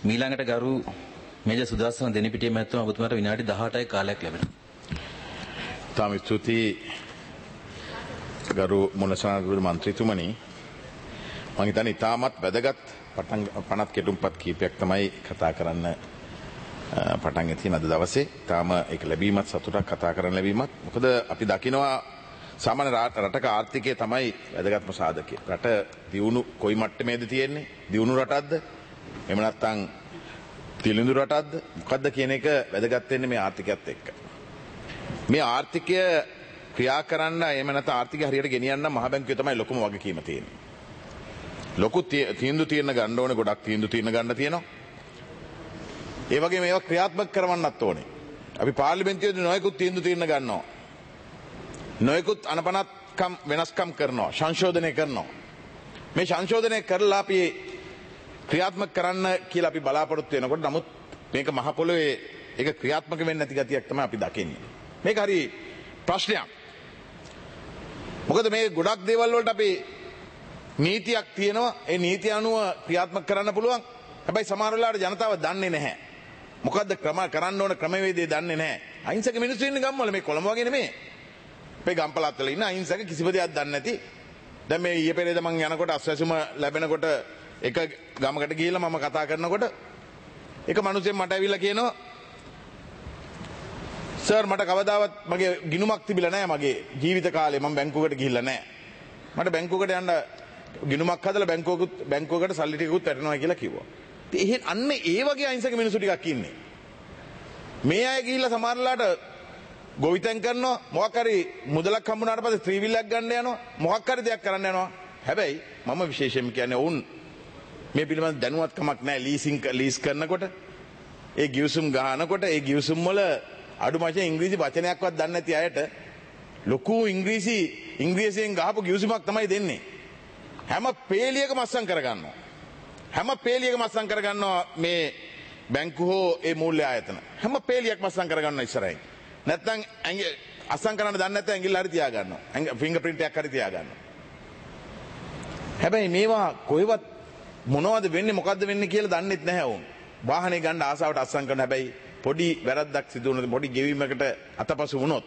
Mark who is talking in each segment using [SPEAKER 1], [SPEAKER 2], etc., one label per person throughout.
[SPEAKER 1] මීළඟට ගරු මේජර් සුදස්සන දෙනිපිටිය මහත්මයා ඔබතුමාට විනාඩි 18යි කාලයක් ලැබෙනවා.
[SPEAKER 2] තාම ස්තුතියි ගරු මුලසනාගරු මන්ත්‍රීතුමනි. මම හිතන්නේ ඉතාමත් වැදගත් පනත් කෙටුම්පත් කීපයක් තමයි කතා කරන්න පටන් තියෙන අද දවසේ. තාම ඒක ලැබීමත් සතුටක් කතා කරන්න ලැබීමත්. මොකද අපි දකිනවා සාමාන්‍ය රටක ආර්ථිකය තමයි වැදගත්ම සාධකය. රට දියුණු කොයි මට්ටමේද තියෙන්නේ? දියුණු රටක්ද? එහෙම නැත්නම් තිලිඳු රටක්ද? මොකද්ද කියන එක වැදගත් වෙන්නේ මේ ආර්ථිකයත් එක්ක. මේ ආර්ථිකය ක්‍රියා කරන්න එහෙම නැත්නම් ආර්ථිකය හරියට ගෙනියන්න මහ බැංකුවේ තමයි ලොකුම වගකීම තියෙන්නේ. ලොකු තීන්දුව తీරන ගන්න ඕනේ, ගොඩක් තීන්දුව తీරන ගන්න තියෙනවා. ඒ වගේම ඒවා ක්‍රියාත්මක කරවන්නත් ඕනේ. අපි පාර්ලිමේන්තුවේදී නොයෙකුත් තීන්දුව తీරන ගන්නවා. නොයෙකුත් අනපනත්කම් වෙනස්කම් කරනවා, සංශෝධනය කරනවා. මේ සංශෝධනය කරලා අපි ක්‍රියාත්මක කරන්න කියලා අපි බලාපොරොත්තු වෙනකොට නමුත් මේක මහ පොළොවේ ඒක ක්‍රියාත්මක වෙන්නේ නැති ගතියක් තමයි අපි දකින්නේ. මේක හරි ප්‍රශ්නයක්. මොකද මේ ගොඩක් දේවල් වලට අපි නීතියක් තියෙනවා. ඒ නීතිය අනුව ක්‍රියාත්මක කරන්න පුළුවන්. හැබැයි සමහර වෙලාවට ජනතාව දන්නේ නැහැ. මොකද්ද කරන්න ඕන ක්‍රමවේදය දන්නේ නැහැ. අහිංසක මිනිස්සු ඉන්නේ ගම්වල මේ කොළඹ වගේ නෙමෙයි. අපේ ගම්පලත් වල ඉන්න අහිංසක කිසිම දෙයක් දන්නේ නැති. දැන් මේ ඊයේ පෙරේද මම යනකොට අස්වැසුම ලැබෙනකොට එක ගමකට ගිහිල්ලා මම කතා කරනකොට එක මිනිහෙක් මට ඇවිල්ලා කියනවා සර් මට කවදාවත් මගේ ගිණුමක් තිබිලා නැහැ මගේ ජීවිත කාලේ මම බැංකුවකට ගිහිල්ලා නැහැ. මට බැංකුවකට යන්න ගිණුමක් හදලා බැංකුවකට සල්ලි ටිකකුත් වැටෙනවා කියලා කිව්වා. ඉතින් අන්න ඒ වගේ අහිංසක මිනිස්සු ටිකක් ඉන්නේ. මේ අය ගිහිල්ලා සමහරලාට ගොවිතැන් කරනවා මොකක් හරි මුදලක් හම්බුනාට පස්සේ ත්‍රිවිලයක් ගන්න යනවා මොකක් හරි දෙයක් කරන්න යනවා. හැබැයි මම විශේෂයෙන්ම කියන්නේ වුන් මේ පිළිබඳ දැනුවත්කමක් නැහැ. ලීස් කරනකොට ඒ ගිවිසුම් ගහනකොට ඒ ගිවිසුම් වල අඩු වශයෙන් ඉංග්‍රීසි වචනයක්වත් දන්නේ නැති අයට ලොකු ඉංග්‍රීසියෙන් ගහපු ගිවිසුමක් තමයි දෙන්නේ. හැම පේලියකම අස්සම් කරගන්නවා. හැම පේලියකම අස්සම් කරගන්නවා මේ බැංකු හෝ ඒ මූල්‍ය ආයතන. හැම පේලියක්ම අස්සම් කරගන්නවා ඉස්සරහින්. නැත්නම් අස්සම් කරන්න දන්නේ නැත්නම් ඇඟිල්ල හරි තියා ගන්නවා. ෆින්ගර් ප්‍රින්ට් එකක් හරි තියා ගන්නවා. හැබැයි මේවා කොහෙවත් මොනවද වෙන්නේ මොකද්ද වෙන්නේ කියලා දන්නෙත් නැහැ වුන්. වාහනේ ගන්න ආසාවට අස්සම් කරන හැබැයි පොඩි වැරද්දක් සිදු වුණොත් පොඩි ගෙවීමකට අතපසු වුණොත්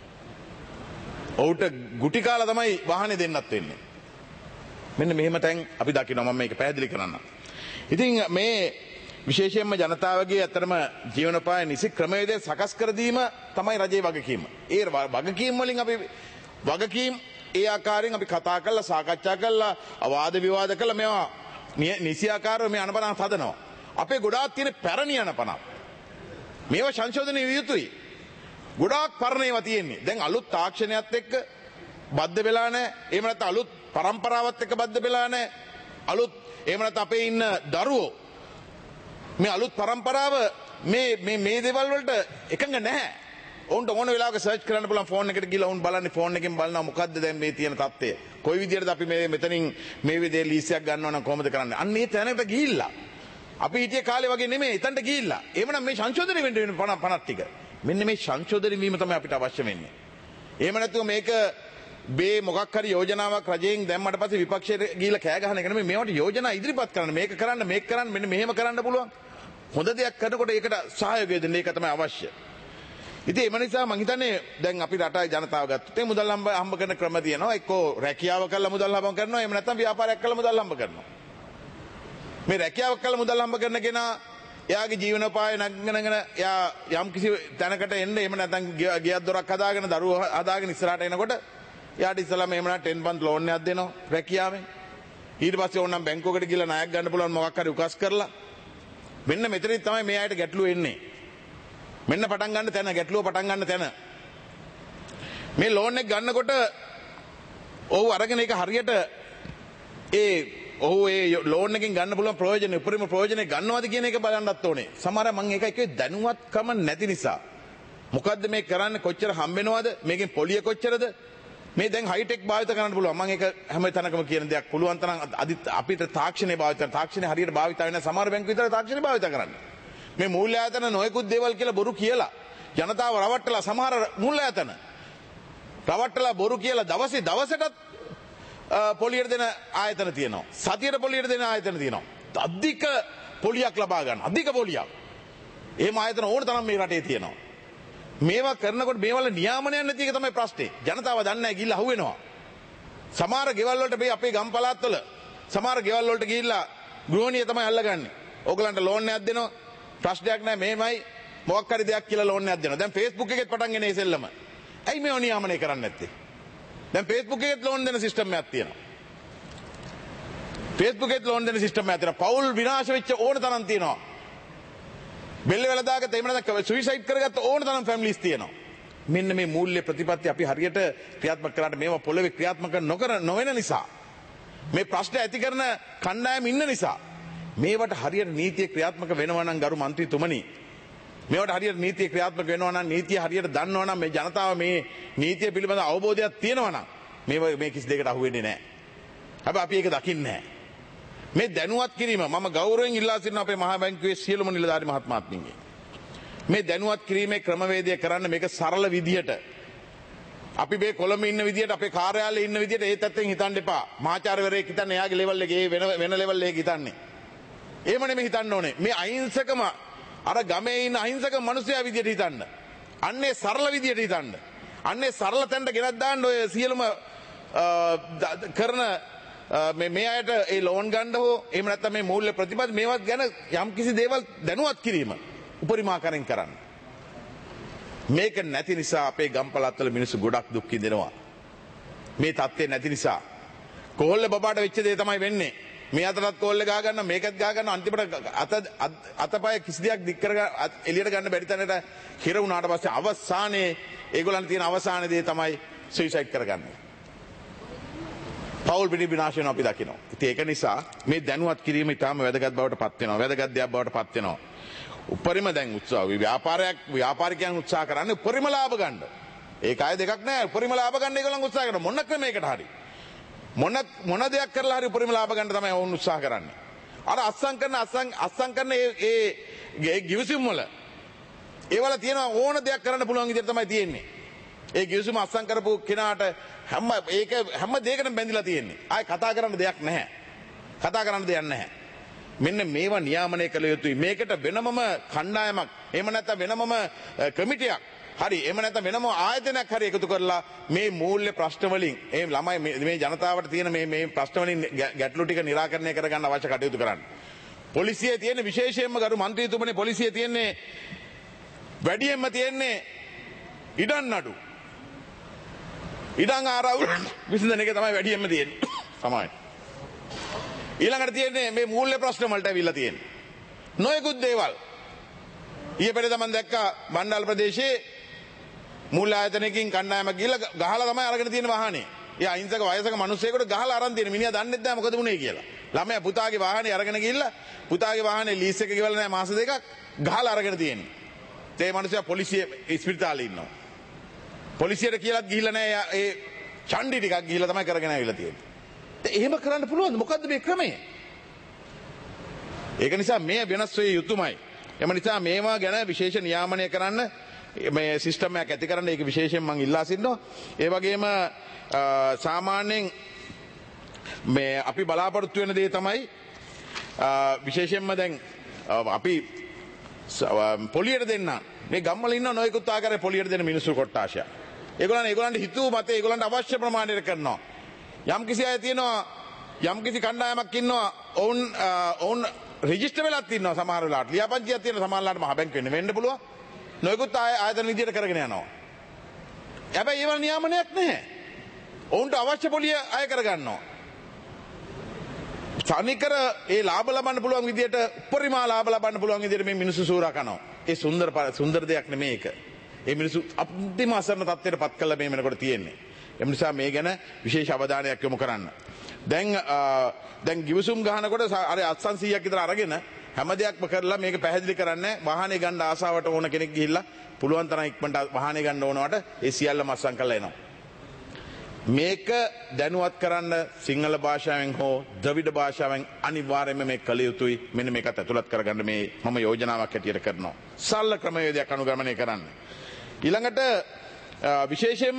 [SPEAKER 2] ඔහුට ගුටි කාලා තමයි වාහනේ දෙන්නත් වෙන්නේ. මෙන්න මෙහෙම තැන් අපි දකිනවා. මම මේක පැහැදිලි කරන්නම්. ඉතින් මේ විශේෂයෙන්ම ජනතාවගේ අතරම ජීවනෝපාය නිසි ක්‍රමවේදය සකස් කර දීම තමයි රජයේ වගකීම. ඒ වගකීම් වලින් අපි වගකීම් ඒ ආකාරයෙන් අපි කතා කරලා සාකච්ඡා කරලා වාද විවාද කරලා මේවා නිසි ආකාරව මේ අනපනත් හදනවා. අපේ ගොඩාක් තියෙන පැරණි අනපනත් මේවා සංශෝධනය විය යුතුයි. ගොඩාක් පරණ ඒවා තියෙන්නේ. දැන් අලුත් තාක්ෂණයත් එක්ක බද්ධ වෙලා නැහැ. එහෙම නැත්නම් අලුත් પરම්පරාවත් එක්ක බද්ධ වෙලා නැහැ. අලුත් එහෙම නැත්නම් අපේ ඉන්න දරුවෝ මේ අලුත් પરම්පරාව මේ දේවල් වලට එකඟ නැහැ. ඔවුන්ට ඕන වෙලාවක සර්ච් කරන්න පුළුවන් ෆෝන් එකට ගිහලා උන් බලන්නේ ෆෝන් එකෙන් බලනවා මොකද්ද දැන් මේ තියෙන තත්ත්වය. කොයි විදිහටද අපි මෙතනින් මේ විදිහේ ලීසියක් ගන්නවා නම් කොහොමද කරන්නේ? අන්න ඒ තැනකට ගිහිල්ලා අපි හිටිය කාලේ වගේ නෙමෙයි එතනට ගිහිල්ලා. එහෙමනම් මේ සංශෝධනය වෙන්න වෙන පණක් ටික. මෙන්න මේ සංශෝධනය වීම තමයි අපිට අවශ්‍ය වෙන්නේ. එහෙම නැතුව මේක මේ මොකක් හරි යෝජනාවක් රජයෙන් දැම්මට පස්සේ විපක්ෂයට ගිහිල්ලා කෑ ගහන එක නෙමෙයි. මේවට යෝජනා ඉදිරිපත් කරන්න. මේක කරන්න මෙන්න මෙහෙම කරන්න පුළුවන්. හොඳ දෙයක් කරනකොට ඒකට සහයෝගය දෙන්න ඒක තමයි අවශ්‍ය. ඉතින් ඒ නිසා මම හිතන්නේ දැන් අපි රටේ ජනතාව ගත්තොත් ඒ මුදල් හම්බ කරන ක්‍රම තියෙනවා. එක්කෝ රැකියාව කරලා මුදල් හම්බ කරනවා. එහෙම නැත්නම් ව්‍යාපාරයක් කරලා මුදල් හම්බ කරනවා. මේ රැකියාවක් කළ මුදල් හම්බ කරන කෙනා එයාගේ ජීවනෝපාය නගනගෙන එයා යම් කිසි තැනකට එන්න එහෙම නැත්නම් ගියක් දොරක් හදාගෙන දරුවෝ හදාගෙන ඉස්සරහට එනකොට එයාට ඉස්සලා මෙහෙම නම් 10 පන්ති ලෝන් එකක් දෙනවා රැකියාවෙන්. ඊට පස්සේ ඕනනම් බැංකුවකට ගිහලා ණයක් ගන්න පුළුවන් මොකක් හරි උකස් කරලා. මෙන්න මෙතනින් තමයි මේ අයට ගැටලුව එන්නේ. මෙන්න පටන් ගන්න තැන ගැටලුව පටන් ගන්න තැන. මේ ලෝන් එක ගන්නකොට ඔහු අරගෙන ඒක හරියට ඔහු ඒ ලෝන් එකෙන් ගන්න පුළුවන් ප්‍රයෝජන උපරිම ප්‍රයෝජනෙ ගන්නවද කියන එක බලන්නත් ඕනේ. සමහර මම ඒකයි කිව්වේ දැනුවත්කම නැති නිසා. මොකද්ද මේ කරන්නේ කොච්චර හම්බෙනවද? මේකෙන් පොලිය කොච්චරද? මේ දැන් හයිටෙක් භාවිත කරන්න පුළුවන්. මම ඒක හැම තැනකම කියන දෙයක්. පුළුවන් තරම් අපිට තාක්ෂණය භාවිත කරන්න. තාක්ෂණය හරියට භාවිත වෙන්නේ නැහැ. සමහර බැංකු විතර තාක්ෂණය භාවිත කරන්නේ. මේ මූල්‍ය ආයතන නොයෙකුත් දේවල් කියලා බොරු කියලා ජනතාව රවට්ටලා සමහර මූල්‍ය ආයතන රවට්ටලා බොරු කියලා දවසටත් පොලියට දෙන ආයතන තියෙනවා. සතියට පොලියට දෙන ආයතන තියෙනවා. අධික පොලියක් ලබා ගන්න. අධික පොලියක්. එහෙම ආයතන ඕන තරම් මේ රටේ තියෙනවා. මේවා කරනකොට මේවල නියාමනයක් නැති එක තමයි ප්‍රශ්නේ. ජනතාව දන්නේ නැහැ ගිහිල්ලා අහුවෙනවා. සමහර ගෙවල් වලට මේ අපේ ගම් පළාත්වල සමහර ගෙවල් වලට ගිහිල්ලා ගෘහණිය තමයි අල්ලගන්නේ. ඕගලන්ට ලෝන් එකක් දෙනවා. ප්‍රශ්නයක් නැහැ මේමයි මොකක් හරි දෙයක් කියලා ලෝන් එකක් දෙනවා. දැන් Facebook එකෙත් පටන් ගෙන ඉසෙල්ලම. ඇයි මේව නියාමනය කරන්නේ නැත්තේ? දැන් Facebook එකෙත් ලෝන් දෙන සිස්ටම් එකක් තියෙනවා. Facebook එකෙත් ලෝන් දෙන සිස්ටම් එකක් තියෙනවා. පවුල් විනාශ වෙච්ච ඕන තරම් තියෙනවා. බෙල්ල වල දාගත්ත එහෙම නැත්නම් සුයිසයිඩ් කරගත්ත ඕන තරම් ෆැමිලිස් තියෙනවා. මෙන්න මේ මූල්‍ය ප්‍රතිපත්ති අපි හරියට ක්‍රියාත්මක කරාට මේවා පොළවේ ක්‍රියාත්මක නොවන නිසා මේ ප්‍රශ්න ඇති කරන කණ්ඩායම ඉන්න නිසා මේවට හරියට නීතිය ක්‍රියාත්මක වෙනවා නම් ගරු මන්ත්‍රීතුමනි මේවට හරියට නීතිය ක්‍රියාත්මක වෙනවා නම් නීතිය හරියට දන්නවා නම් මේ ජනතාව මේ නීතිය පිළිබඳ අවබෝධයක් තියෙනවා නම් මේ කිසි දෙයකට අහු වෙන්නේ නැහැ. හැබැයි අපි ඒක දකින්නේ නැහැ. මේ දැනුවත් කිරීම මම ගෞරවයෙන් ඉල්ලා සිටින අපේ මහා බැංකුවේ සියලුම නිලධාරි මහත්මයාත්මීන්ගේ මේ දැනුවත් කිරීමේ ක්‍රමවේදය කරන්න මේක සරල විදියට අපි මේ කොළඹ ඉන්න විදියට අපේ කාර්යාලයේ ඉන්න විදියට ඒ පැත්තෙන් හිතන්න එපා. මහාචාර්යවරයෙක් හිතන්නේ එයාගේ ලෙවල් එකේ වෙන ලෙවල් එකක හිතන්නේ. එහෙම නෙමෙයි හිතන්න ඕනේ. මේ අහිංසකම අර ගමේ ඉන්න අහිංසක මිනිසයා විදියට හිතන්න. අන්නේ සරල විදියට හිතන්න. අන්නේ සරල තැනට ගෙනත් දාන්න ඔය සියලුම කරන මේ අයට ඒ ලෝන් ගන්න හෝ එහෙම නැත්නම් මේ මූල්‍ය ප්‍රතිපද මේවත් ගැන යම් කිසි දේවල් දැනුවත් කිරීම උපරිමාකාරයෙන් කරන්න. මේක නැති නිසා අපේ ගම් පළාත්වල මිනිස්සු ගොඩක් දුක් විඳිනවා. මේ තත්ත්වය නැති නිසා කොහොල්ල බබාට වෙච්ච දේ තමයි වෙන්නේ. මේ අතටත් කොහොල්ල ගා ගන්න මේකත් ගා ගන්න අන්තිමට අතපය කිසි දෙයක් දික් කර එළියට ගන්න බැරි තැනට හිර වුණාට පස්සේ අවසානයේ ඒගොල්ලන් තියෙන අවසාන දේ තමයි සුයිසයිඩ් කරගන්නේ. පවුල් පිටි විනාශ වෙනවා අපි දකිනවා. ඉතින් ඒක නිසා මේ දැනුවත් කිරීම ඉතාම වැදගත් බවට පත් වෙනවා. වැදගත් දෙයක් බවට පත් වෙනවා. උපරිම දැන් උත්සාහ ව්‍යාපාරිකයන් උත්සාහ කරන්නේ උපරිම ලාභ ගන්න. ඒක අය දෙකක් නෑ. උපරිම ලාභ ගන්න ඒගොල්ලන් උත්සාහ කරනවා. මොන ක්‍රමයකට හරි. මොන දෙයක් කරලා හරි උපරිම ලාභ ගන්න තමයි වුන් උත්සාහ කරන්නේ. අර අස්සම් කරන ඒ ගිවිසුම් වල ඒවල තියෙන ඕන දෙයක් කරන්න පුළුවන් විදිහට තමයි තියෙන්නේ. ඒ ගිවිසුම අස්සම් කරපු කෙනාට හැම දෙයකටම බැඳිලා තියෙන්නේ. ආයි කතා කරන්න දෙයක් නැහැ. කතා කරන්න දෙයක් නැහැ. මෙන්න මේවා නියාමනය කළ යුතුයි. මේකට වෙනමම කණ්ඩායමක් එහෙම නැත්නම් වෙනමම කමිටියක් හරි එහෙම නැත්නම් වෙනම ආයතනයක් හරි එකතු කරලා මේ මූල්‍ය ප්‍රශ්න වලින් මේ ළමයි මේ ජනතාවට තියෙන මේ ප්‍රශ්න වලින් ගැටලු ටික निराකරණය කරගන්න අවශ්‍ය කටයුතු කරන්න. පොලිසියේ තියෙන විශේෂයෙන්ම ගරු මන්ත්‍රීතුමනි පොලිසියේ තියෙන්නේ වැඩියෙන්ම තියෙන්නේ ඉඩම් නඩු. ඉඩම් ආරවුල් විසඳන එක තමයි වැඩියෙන්ම තියෙන්නේ. සමායි. ඊළඟට තියෙන්නේ මේ මූල්‍ය ප්‍රශ්න වලට ඇවිල්ලා තියෙන්නේ. නොයෙකුත් දේවල්. ඊයේ පෙරේද මම දැක්කා මණ්ඩල ප්‍රදේශයේ මූල්‍ය ආයතනයකින් කණ්ඩායමක් ගිහලා ගහලා තමයි අරගෙන තියෙන වාහනේ. ඒ අහිංසක වයසක මිනිස්සෙකුට ගහලා අරන් තියෙන මිනිහා දන්නේ නැහැ මොකද වුනේ කියලා. ළමයා පුතාගේ වාහනේ අරගෙන ගිහිල්ලා පුතාගේ වාහනේ ලීස් එක ගෙවලා නැහැ මාස දෙකක් ගහලා අරගෙන තියෙන්නේ. ඒ මිනිහා පොලිසිය ඉස්පිරිතාලේ ඉන්නවා. පොලිසියට කියලාත් ගිහිල්ලා නැහැ ඒ චණ්ඩි ටිකක් ගිහිල්ලා තමයි කරගෙන ආවිලා තියෙන්නේ. එහෙම කරන්න පුළුවන්ද? මොකද්ද මේ ක්‍රමය? ඒක නිසා මේ වෙනස් වෙ යුතුමයි. එම නිසා මේවා ගැන විශේෂ නියාමනය කරන්න මේ සිස්ටම් එකක් ඇති කරන්න ඒක විශේෂයෙන් මම ඉල්ලා සිටිනවා. ඒ වගේම සාමාන්‍යයෙන් මේ අපි බලාපොරොත්තු වෙන දේ තමයි විශේෂයෙන්ම දැන් අපි පොලියට දෙන්න මේ ගම්වල ඉන්න නොයෙකුත් ආකාරයේ පොලියට දෙන මිනිස්සු කොට්ටාශය. ඒගොල්ලන්ට හිතුව මත ඒගොල්ලන්ට අවශ්‍ය ප්‍රමාණයට කරනවා. යම් කිසි අය තියෙනවා යම් කිසි කණ්ඩායමක් ඉන්නවා ඔවුන් රෙජිස්ටර් වෙලත් ඉන්නවා සමහර වෙලාවට ලියාපදිංචියක් තියෙන සමහර වෙලාවට මහ බැංකුවෙන් වෙන්න පුළුවන් නොයෙකුත් ආයතන විදියට කරගෙන යනවා හැබැයි ඒවල නියාමනයක් නැහැ ඔවුන්ට අවශ්‍ය පොලිය අය කරගන්නවා තනිකර ඒ ලාභ ලබන්න පුළුවන් විදියට උපරිම ලාභ ලබන්න පුළුවන් විදියට මේ මිනිස්සු සූරා කරනවා ඒ සුන්දර දෙයක් නෙමෙයි ඒක ඒ මිනිස්සු අන්තිම අසරණ තත්ත්වයට පත් කළා මේ වෙනකොට තියෙන්නේ එම නිසා මේ ගැන විශේෂ අවධානයක් යොමු කරන්න. දැන් ගිවිසුම් ගහනකොට අර අත්සන් 100ක් විතර අරගෙන හැම දෙයක්ම කරලා මේක පැහැදිලි කරන්නේ වාහනේ ගන්න ආසාවට ඕන කෙනෙක් ගිහිල්ලා පුළුවන් තරම් ඉක්මනට වාහනේ ගන්න ඕනවට ඒ සියල්ලම අත්සන් කරලා එනවා. මේක දැනුවත් කරන්න සිංහල භාෂාවෙන් හෝ ද්‍රවිඩ භාෂාවෙන් අනිවාර්යයෙන්ම මේ කළ යුතුයි. මෙන්න මේකත් ඇතුළත් කරගන්න මේ මම යෝජනාවක් හැටියට කරනවා. සරල ක්‍රමවේදයක් අනුගමනය කරන්න. ඊළඟට විශේෂයෙන්ම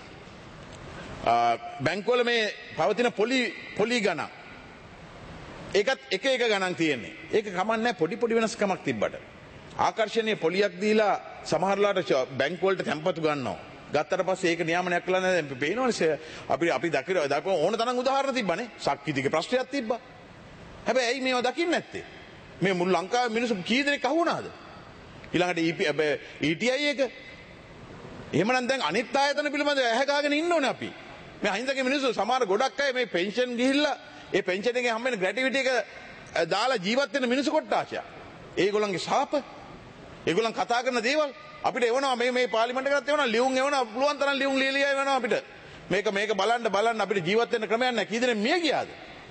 [SPEAKER 2] බැංකුවල මේ පවතින පොලි ගණන් ඒකත් එක ගණන් තියෙන්නේ. ඒක කමන්නේ පොඩි පොඩි වෙනස්කමක් තිබ්බට. ආකර්ෂණීය පොලියක් දීලා සමහරලාට බැංකු වලට තැන්පතු ගන්නවා. ගත්තට පස්සේ ඒක නියාමනයක් කළා නේද? පේනවනේ අපි දකින ඕන තරම් උදාහරණ තිබ්බනේ. ශක්තිතික ප්‍රශ්නයක් තිබ්බා. හැබැයි ඇයි මේව දකින්නේ නැත්තේ? මේ මුළු ලංකාවේ මිනිස්සු කී දෙනෙක් අහුණාද? ඊළඟට ETI එක. එහෙමනම් දැන් අනිත් ආයතන පිළිබඳව ඇහැ ගාගෙන ඉන්න ඕනේ අපි. මේ අහිංසක මිනිස්සු සමහර ගොඩක් අය මේ පෙන්ෂන් ගිහිල්ලා ඒ පෙන්ෂන් එකෙන් හම්බෙන ග්‍රැටිවිටි එක දාලා ජීවත් වෙන මිනිස්සු කොට්ටාශය. ඒගොල්ලන්ගේ ශාප. ඒගොල්ලන් කතා කරන දේවල් අපිට එවනවා මේ පාර්ලිමේන්තු එකකට එවනවා ලියුම් එවනවා පුළුවන් තරම් ලියුම් ලියලා එවනවා අපිට. මේක බලන්න අපිට ජීවත් වෙන්න ක්‍රමයක් නැහැ. කී දෙනෙක් මිය ගියාද?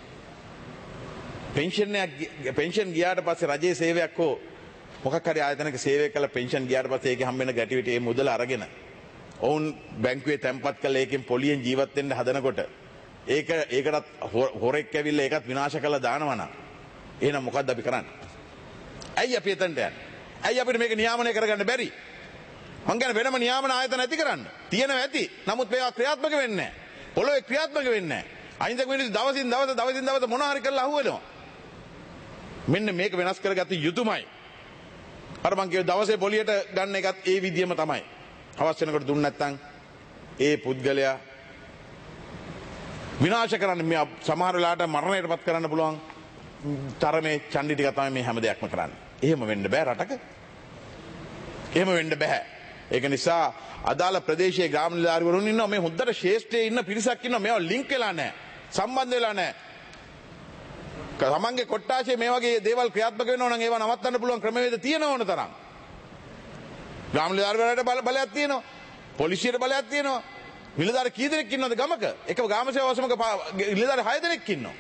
[SPEAKER 2] පෙන්ෂන් ගියාට පස්සේ රජයේ සේවයක් හෝ මොකක් හරි ආයතනයක සේවය කළ පෙන්ෂන් ගියාට පස්සේ ඒකේ හම්බෙන ගැටිවිටි ඒ මුදල අරගෙන ඔවුන් බැංකුවේ තැන්පත් කළ ඒකෙන් පොලියෙන් ජීවත් වෙන්න හදනකොට ඒකටත් හොරෙක් ඇවිල්ලා ඒකත් විනාශ කරලා දානවා නම් එහෙනම් මොකද්ද අපි කරන්නේ? ඇයි අපි එතනට යන්නේ? ඇයි අපිට මේක නියාමනය කරගන්න බැරි? මං කියන්නේ වෙනම නියාමන ආයතන ඇති කරන්න. තියෙනවා ඇති. නමුත් මේවා ක්‍රියාත්මක වෙන්නේ නැහැ. පොළොවේ ක්‍රියාත්මක වෙන්නේ නැහැ. අහිංසක මිනිස්සු දවසින් දවස මොනවා හරි කරලා අහුවෙනවා. මෙන්න මේක වෙනස් කරගත යුතුමයි. අර මං කිව්ව දවසේ පොලියට ගන්න එකත් ඒ විදියම තමයි. අවශ්‍ය වෙනකොට දුන්න නැත්නම් ඒ පුද්ගලයා විනාශ කරන්න මේ සමහර වෙලාවට මරණයටපත් කරන්න පුළුවන් තරමේ චණ්ඩි ටික තමයි මේ හැම දෙයක්ම කරන්නේ. එහෙම වෙන්න බෑ රටක. එහෙම වෙන්න බෑ. ඒක නිසා අදාළ ප්‍රදේශයේ ග්‍රාම නිලධාරිවරුන් ඉන්නවා මේ හොද්දට ශේෂ්ඨයේ ඉන්න පිරිසක් ඉන්නවා මේවා ලින්ක් වෙලා නැහැ. සම්බන්ධ වෙලා නැහැ. තමන්ගේ කොට්ටාශයේ මේ වගේ දේවල් ක්‍රියාත්මක වෙනවා නම් ඒවා නවත්තන්න පුළුවන් ක්‍රමවේද තියෙන ඕන තරම්. ග්‍රාම නිලධාරිවලට බලයක් තියෙනවා. පොලිසියට බලයක් තියෙනවා. නිලධාරි කී දෙනෙක් ඉන්නවද ගමක? එක ග්‍රාම සේවා සමග නිලධාරි 6 දෙනෙක් ඉන්නවා.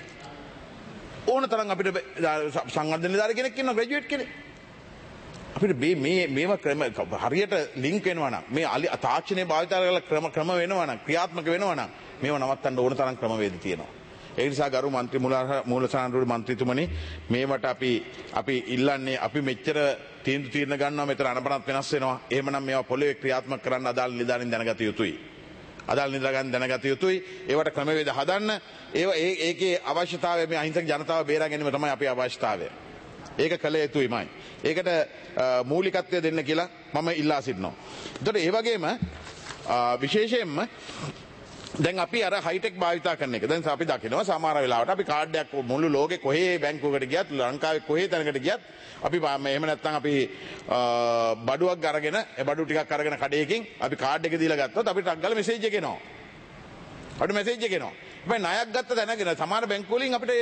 [SPEAKER 2] ඕන තරම් අපිට සංවර්ධන නිලධාරි කෙනෙක් ඉන්නවා ග්‍රැජුවේට් කෙනෙක්. අපිට මේවා හරියට ලින්ක් වෙනවා නම් මේ තාක්ෂණයේ භාවිත කරලා ක්‍රම වෙනවා නම් ක්‍රියාත්මක වෙනවා නම් මේව නවත්තන්න ඕන තරම් ක්‍රමවේද තියෙනවා. ඒ නිසා ගරු මන්ත්‍රී මූලසාරාංශ මන්ත්‍රීතුමනි මේවට අපි ඉල්ලන්නේ අපි මෙච්චර තීරණ ගන්නවා මෙතන අනබනත් වෙනස් වෙනවා. එහෙමනම් මේවා පොළවේ ක්‍රියාත්මක කරන්න අදාළ නිලධාරීන් දැනගත යුතුයි. අදාළ නිලධාරීන් දැනගත යුතුයි. ඒවට ක්‍රමවේද හදන්න. ඒකේ අවශ්‍යතාවය මේ අහිංසක ජනතාව බේරා ගැනීම තමයි අපේ අවශ්‍යතාවය. ඒක කළ යුතුයිමයි. ඒකට මූලිකත්වය දෙන්න කියලා මම ඉල්ලා සිටිනවා. එතකොට ඒ වගේම විශේෂයෙන්ම දැන් අපි අර හයිටෙක් භාවිතා කරන එක. දැන් අපි දකිනවා සමහර වෙලාවට අපි කාඩ් එකක් මුළු ලෝකේ කොහේ බැංකුවකට ගියත් ලංකාවේ කොහේ තැනකට ගියත් අපි එහෙම නැත්නම් අපි බඩුවක් අරගෙන ඒ බඩු ටිකක් අරගෙන කඩේකින් අපි කාඩ් එක දීලා ගත්තොත් අපිට ටක් ගාලා මෙසේජ් එක එනවා. අපිට මෙසේජ් එක එනවා. හැබැයි ණයක් ගත්ත දැනගෙන සමහර බැංකු වලින් අපිට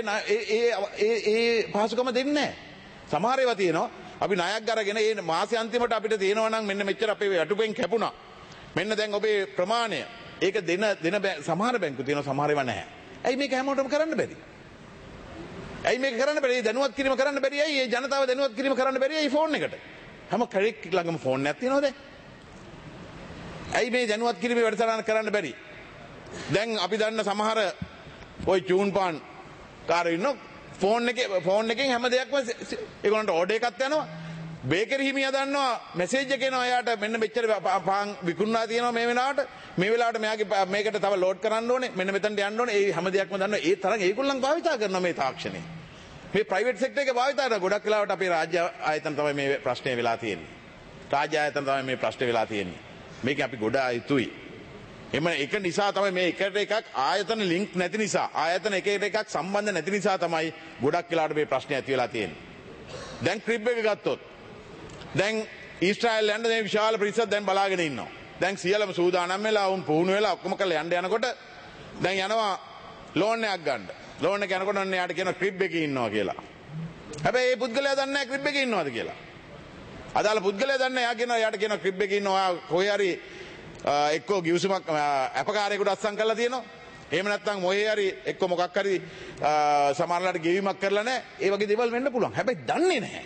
[SPEAKER 2] ඒ පහසුකම දෙන්නේ නැහැ. සමහර ඒවා තියෙනවා අපි ණයක් අරගෙන ඒ මාසේ අන්තිමට අපිට තියෙනවා නම් මෙන්න මෙච්චර අපේ අටුපෙන් කැපුණා. මෙන්න දැන් ඔබේ ප්‍රමාණය ඒක දෙන සමහර බැංකු තියෙනවා සමහර ඒවා නැහැ. ඇයි මේක හැමෝටම කරන්න බැරි? ඇයි මේක කරන්න බැරි? දැනුවත් කිරීම කරන්න බැරි ඇයි? ඒ ජනතාව දැනුවත් කිරීම කරන්න බැරි ඇයි ෆෝන් එකට? හැම කෙනෙක් ළඟම ෆෝන් එකක් තියෙනවද? ඇයි මේ දැනුවත් කිරීමේ වැඩසටහන කරන්න බැරි? දැන් අපි දන්න සමහර ওই චූන් පාන් කාරයෝ ඉන්නෝ ෆෝන් එකෙන් හැම දෙයක්ම ඒගොල්ලන්ට ඕඩර් එකක් යනවා. බේකරි හිමියා දන්නවා මෙසේජ් එක එනවා එයාට මෙන්න මෙච්චර පාන් විකුණනවා තියෙනවා මේ වෙලාවට මෙයාගේ මේකට තව ලෝඩ් කරන්න ඕනේ මෙන්න මෙතනට යන්න ඕනේ ඒ හැම දෙයක්ම දන්නවා ඒ තරම් ඒගොල්ලන් භාවිතා කරනවා මේ තාක්ෂණය මේ ප්‍රයිවට් සෙක්ටර් එකේ භාවිතා කරන ගොඩක් වෙලාවට අපේ රාජ්‍ය ආයතන තමයි මේ ප්‍රශ්නේ වෙලා තියෙන්නේ රාජ්‍ය ආයතන තමයි මේ ප්‍රශ්නේ වෙලා තියෙන්නේ මේක අපි ගොඩ ආයුතුයි එම එක නිසා තමයි මේ එකට එකක් ආයතන ලින්ක් නැති නිසා ආයතන එකට එකක් සම්බන්ධ නැති නිසා තමයි ගොඩක් වෙලාවට මේ ප්‍රශ්නේ ඇති වෙලා තියෙන්නේ දැන් ක්‍රිබ් එක ගත්තොත් දැන් ඊශ්‍රායල් යන්න දැන් විශාල පිරිසක් දැන් බලාගෙන ඉන්නවා. දැන් සියලුම සූදානම් වෙලා වුන් පුහුණු වෙලා ඔක්කොම කරලා යනකොට දැන් යනවා ලෝන් එකක් ගන්න. ලෝන් එක යනකොට ඔන්න යාට කියනවා ක්‍රිබ් එකේ ඉන්නවා කියලා. හැබැයි මේ පුද්ගලයා දන්නේ නැහැ ක්‍රිබ් එකේ ඉන්නවද කියලා. අදාළ පුද්ගලයා දන්නේ යා කියනවා යාට කියනවා ක්‍රිබ් එකේ ඉන්නවා කොහේ හරි එක්කෝ ගිවිසුමක් අපකාරයකට අත්සන් කරලා තියෙනවා. එහෙම නැත්නම් මොහේ හරි එක්කෝ මොකක් හරි සමහරලාට ගෙවීමක් කරලා නැහැ. ඒ වගේ දේවල් වෙන්න පුළුවන්. හැබැයි දන්නේ නැහැ.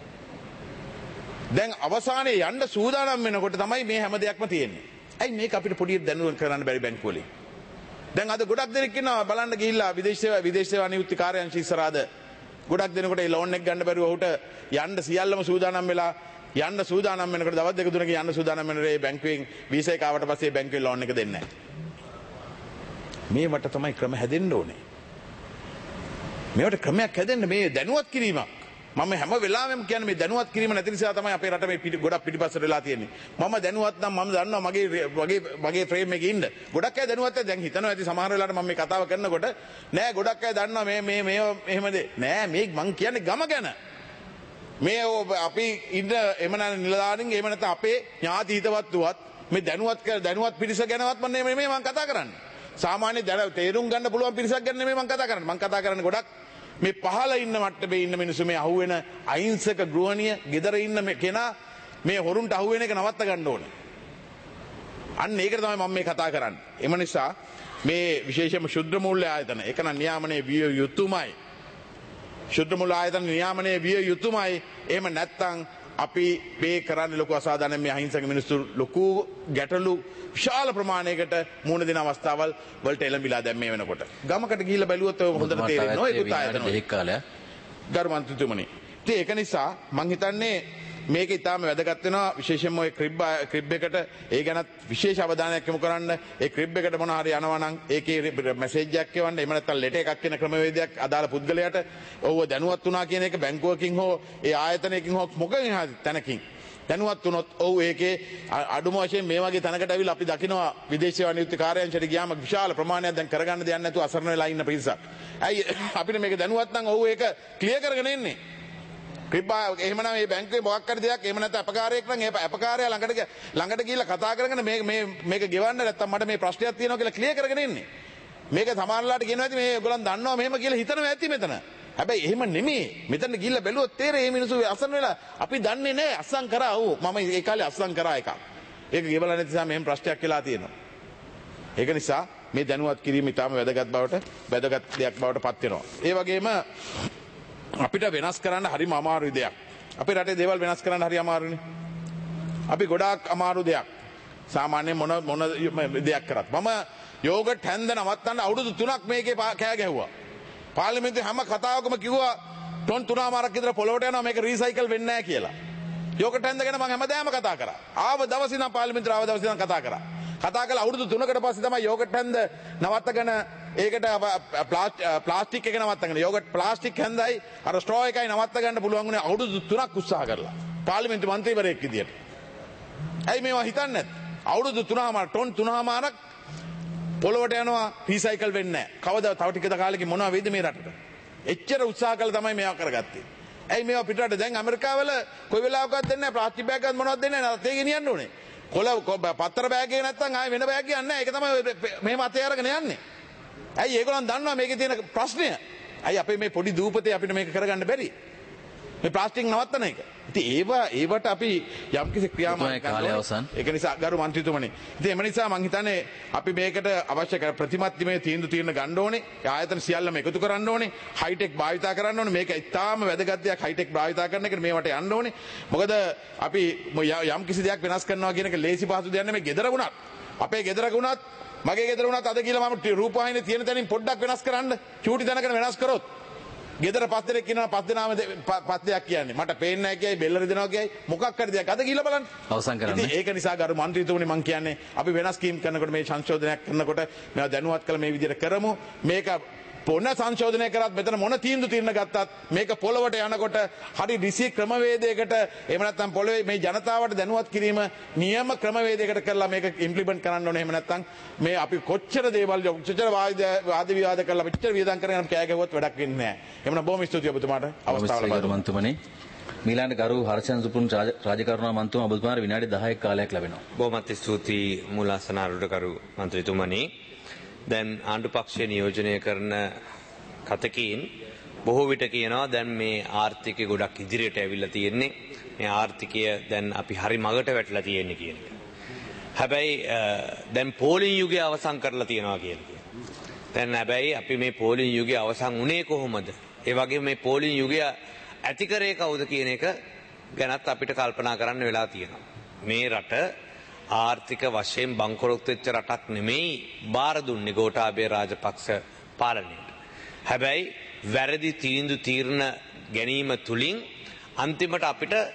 [SPEAKER 2] දැන් අවසානයේ යන්න සූදානම් වෙනකොට තමයි මේ හැම දෙයක්ම තියෙන්නේ. ඇයි මේක අපිට පොඩි දැනුම් කරන්න බැරි බැංකු වලින්? දැන් අද ගොඩක් දෙනෙක් ඉන්නවා බලන්න ගිහිල්ලා විදේශ සේවා නියුක්ති කාර්යාංශ ඉස්සරහද ගොඩක් දෙනෙකුට ඒ ලෝන් එක ගන්න බැරුව ඔහුට යන්න සියල්ලම සූදානම් වෙලා යන්න සූදානම් වෙනකොට දවස් දෙක තුනක යන්න සූදානම් වෙනකොට ඒ බැංකුවෙන් වීසා එක ආවට පස්සේ බැංකුවේ ලෝන් එක දෙන්නේ නැහැ. මේවට තමයි ක්‍රම හැදෙන්න ඕනේ. මේවට ක්‍රමයක් හැදෙන්න මේ දැනුවත් කිරීමක්. මම හැම වෙලාවෙම කියන්නේ මේ දැනුවත් කිරීම නැති නිසා තමයි අපේ රට මේ ගොඩක් පිටිපස්සට වෙලා තියෙන්නේ. මම දැනුවත් නම් මම දන්නවා මගේ ෆ්‍රේම් එකේ ඉන්න. ගොඩක් අය දැනුවත් දැන් හිතනවා ඇති සමහර වෙලාවට මම මේ කතාව කරනකොට නෑ ගොඩක් අය දන්නවා මේ එහෙමද නෑ මේ මං කියන්නේ ගම ගැන. මේ අපි ඉන්න එම නිලධාරීන් එහෙම නැත්නම් අපේ ඥාති හිතවත්තුවත් මේ දැනුවත් පිරිස ගැනවත් මම කතා කරන්නේ. සාමාන්‍ය තේරුම් ගන්න පුළුවන් පිරිසක් ගැන නෙමෙයි මම කතා කරන්නේ. මම කතා කරන්නේ ගොඩක් මේ පහළ ඉන්න මට්ටමේ ඉන්න මිනිස්සු මේ අහුවෙන අහිංසක ගෘහණිය ගෙදර ඉන්න මේ කෙනා මේ හොරුන්ට අහුවෙන එක නවත්ත ගන්න ඕනේ. අන්න ඒකට තමයි මම මේ කතා කරන්නේ. එම නිසා මේ විශේෂයෙන්ම ශුද්ධ මූල්‍ය ආයතන ඒක නම් නියාමනයේ විය යුතුමයි. ශුද්ධ මූල්‍ය ආයතන නියාමනයේ විය යුතුමයි. එහෙම නැත්නම් අපි මේ කරන්නේ ලොකු අසාධාරණ මේ අහිංසක මිනිස්සු ලොකු ගැටලු විශාල ප්‍රමාණයකට මුහුණ දෙන අවස්ථාවල් වලට එළඹිලා දැන් මේ වෙනකොට ගමකට ගිහිල්ලා බැලුවොත් ඔය හොඳට තේරෙනවා ඒකුත් ආයතන
[SPEAKER 1] දෙකක් කාලයක්
[SPEAKER 2] ගරු මන්ත්‍රීතුමනි. ඉතින් ඒක නිසා මම හිතන්නේ මේක ඉතාම වැදගත් වෙනවා විශේෂයෙන්ම ඔය ක්‍රිබ් එකට ඒ ගැනත් විශේෂ අවධානයක් යොමු කරන්න. ඒ ක්‍රිබ් එකට මොන හරි යනවා නම් ඒකේ මැසේජ් එකක් එවන්න එහෙම නැත්නම් ලෙටර් එකක් කියන ක්‍රමවේදයක් අදාළ පුද්ගලයාට ඔව්ව දැනුවත් වුණා කියන එක බැංකුවකින් හෝ ඒ ආයතනයකින් හෝ මොකකින් හරි තැනකින් දැනුවත් වුණොත් ඔව් ඒකේ අඩුම වශයෙන් මේ වගේ තැනකට ඇවිල්ලා අපි දකිනවා විදේශ සේවා නියුක්ති කාර්යාංශයට ගියාම විශාල ප්‍රමාණයක් දැන් කරගන්න දෙයක් නැතුව අසරණ වෙලා ඉන්න පිරිසක්. ඇයි අපිට මේක දැනුවත් නම් ඔව් ඒක ක්ලියර් කරගෙන එන්නේ. ක්‍රිබ්බා එහෙමනම් මේ බැංකුවේ මොකක් හරි දෙයක් එහෙම නැත්නම් අපකාරයක් නම් ඒ අපකාරය ළඟට ගිහිල්ලා කතා කරගෙන මේක ගෙවන්න නැත්නම් මට මේ ප්‍රශ්නයක් තියෙනවා කියලා ක්ලියර් කරගෙන එන්නේ. මේක සමහරලාට කියනවා ඇති මේ ඒගොල්ලන් දන්නවා මෙහෙම කියලා හිතනවා ඇති මෙතන. හැබැයි එහෙම නෙමෙයි. මෙතන ගිහිල්ලා බැලුවොත් තේරෙයි මේ මිනිස්සු අසරණ වෙලා අපි දන්නේ නැහැ අස්සම් කරා. ඔව් මම ඒ කාලේ අස්සම් කරා එකක්. ඒක ගෙවලා නැති නිසා මෙහෙම ප්‍රශ්නයක් වෙලා තියෙනවා. ඒක නිසා මේ දැනුවත් කිරීම ඉතාම වැදගත් දෙයක් බවට පත් වෙනවා. ඒ වගේම අපිට වෙනස් කරන්න හරිම අමාරු දෙයක්. අපේ රටේ දේවල් වෙනස් කරන්න හරි අමාරුනේ. අපි ගොඩාක් අමාරු දෙයක්. සාමාන්‍යයෙන් මොන දෙයක් කරත්. මම යෝගට් හැන්ද නවත්තන්න අවුරුදු 3ක් මේකේ කෑ ගැහුවා. පාර්ලිමේන්තුවේ හැම කතාවකම කිව්වා ටොන් 3මාරක් විතර පොළොවට යනවා මේක රීසයිකල් වෙන්නේ නැහැ කියලා. යෝගට් හැන්ද ගැන මම හැමදාම කතා කරා. ආව දවසේ ඉඳන් පාර්ලිමේන්තුවේ ආව දවසේ ඉඳන් කතා කරා. කතා කළා අවුරුදු 3කට පස්සේ තමයි යෝගට් හැන්ද නවත්තගෙන ඒකට ප්ලාස්ටික් එක නවත්තගෙන යෝගට් ප්ලාස්ටික් හැන්දයි අර ස්ට්‍රෝ එකයි නවත්ත ගන්න පුළුවන් වුණේ අවුරුදු 3ක් උත්සාහ කරලා පාර්ලිමේන්තු මන්ත්‍රීවරයෙක් විදියට. ඇයි මේවා හිතන්නේ නැත්? අවුරුදු 3මාර ටොන් 3මාරක් පොළොවට යනවා රීසයිකල් වෙන්නේ නැහැ. කවදා තව ටික කාලෙකින් මොනවා වෙයිද මේ රටට? එච්චර උත්සාහ කළා තමයි මේවා කරගත්තේ. ඇයි මේවා පිටරට දැන් ඇමරිකාවල කොයි වෙලාවකවත් දෙන්නේ නැහැ ප්ලාස්ටික් බෑග් එකක් මොනවද දෙන්නේ නැහැ. තේ ගෙනියන්න ඕනේ. පත්තර බෑග් එක නැත්තම් ආයෙ වෙන බෑග් එකක් නැහැ. ඒක තමයි මෙහෙම අතේ අරගෙන යන්නේ. ඇයි ඒගොල්ලන් දන්නවා මේකේ තියෙන ප්‍රශ්නය? ඇයි අපේ මේ පොඩි දූපතේ අපිට මේක කරගන්න බැරි? මේ ප්ලාස්ටික් නවත්තන එක. ඉතින් ඒවට අපි යම්කිසි ක්‍රියාමාර්ගයක් ගන්න ඕනේ. ඒක නිසා ගරු මන්ත්‍රීතුමනි. ඉතින් එම නිසා මම හිතන්නේ අපි මේකට අවශ්‍ය ප්‍රතිමත්තිමේ තීන්දුව ගන්න ඕනේ. ආයතන සියල්ලම එකතු කරන්න ඕනේ. හයිටෙක් භාවිතා කරන්න ඕනේ. මේක ඉතාම වැදගත් දෙයක් හයිටෙක් භාවිතා කරන එකට මේවට යන්න ඕනේ. මොකද අපි යම්කිසි දෙයක් වෙනස් කරනවා කියන එක ලේසි පහසු දෙයක් නෙමෙයි. ගෙදර වුණත් අපේ ගෙදරක වුණත් මගේ ගෙදර වුණත් අද කියලා මම රූපවාහිනියේ තියෙන තැනින් පොඩ්ඩක් වෙනස් කරන්න. චූටි තැනකට වෙනස් කරොත් ගෙදර 5 දෙනෙක් ඉන්නවා 5 දෙනාම 5 දෙයක් කියන්නේ. මට පේන්නේ නැහැ කියයි බෙල්ල රිදෙනවා කියයි මොකක් හරි දෙයක් අද ගිහලා බලන්න.
[SPEAKER 1] අවසන් කරන්න.
[SPEAKER 2] ඉතින් ඒක නිසා ගරු මන්ත්‍රීතුමනි මම කියන්නේ අපි වෙනස් ස්කීම් කරනකොට මේ සංශෝධනයක් කරනකොට මේවා දැනුවත් කළ මේ විදිහට කරමු. මේක පොන සංශෝධනය කරත් මෙතන මොන තීන්දුව ගත්තත් මේක පොළවට යනකොට හරි රිසි ක්‍රමවේදයකට එහෙම නැත්නම් පොළවේ මේ ජනතාවට දැනුවත් කිරීම නියම ක්‍රමවේදයකට කරලා මේක ඉම්ප්ලිමන්ට් කරන්න ඕනේ. එහෙම නැත්නම් මේ අපි කොච්චර දේවල් කොච්චර වාද විවාද කරලා මෙච්චර වියදම් කරගෙන කෑ ගැහුවත් වැඩක් වෙන්නේ නැහැ. එහෙනම් බොහොම ස්තුතියි ඔබතුමාට අවස්ථාව ලබා දුන්නා. මන්තුමනි මීලාන ගරු හර්ෂන් සුපුන් රාජකරුණා මන්තුමා ඔබතුමාට විනාඩි 10ක කාලයක් ලැබෙනවා.
[SPEAKER 3] බොහොමත් ස්තුතියි මුලාසනාරුට ගරු මන්ත්‍රීතුමනි. දැන් ආණ්ඩු පක්ෂය නියෝජනය කරන කතකීන් බොහෝ විට කියනවා දැන් මේ ආර්ථිකය ගොඩක් ඉදිරියට ඇවිල්ලා තියෙන්නේ. මේ ආර්ථිකය දැන් අපි හරි මගට වැටලා තියෙන්නේ කියන එක. හැබැයි දැන් පෝලිං යුගය අවසන් කරලා තියෙනවා කියලා. දැන් හැබැයි අපි මේ පෝලිං යුගය අවසන් වුණේ කොහොමද? ඒ වගේම මේ පෝලිං යුගය ඇති කරේ කවුද කියන එක ගැනත් අපිට කල්පනා කරන්න වෙලා තියෙනවා. මේ රට ආර්ථික වශයෙන් බංකොලොත් වෙච්ච රටක් නෙමෙයි බාර දුන්නේ ගෝඨාභය රාජපක්ෂ පාලනයට. හැබැයි වැරදි තීරණ ගැනීම තුලින් අන්තිමට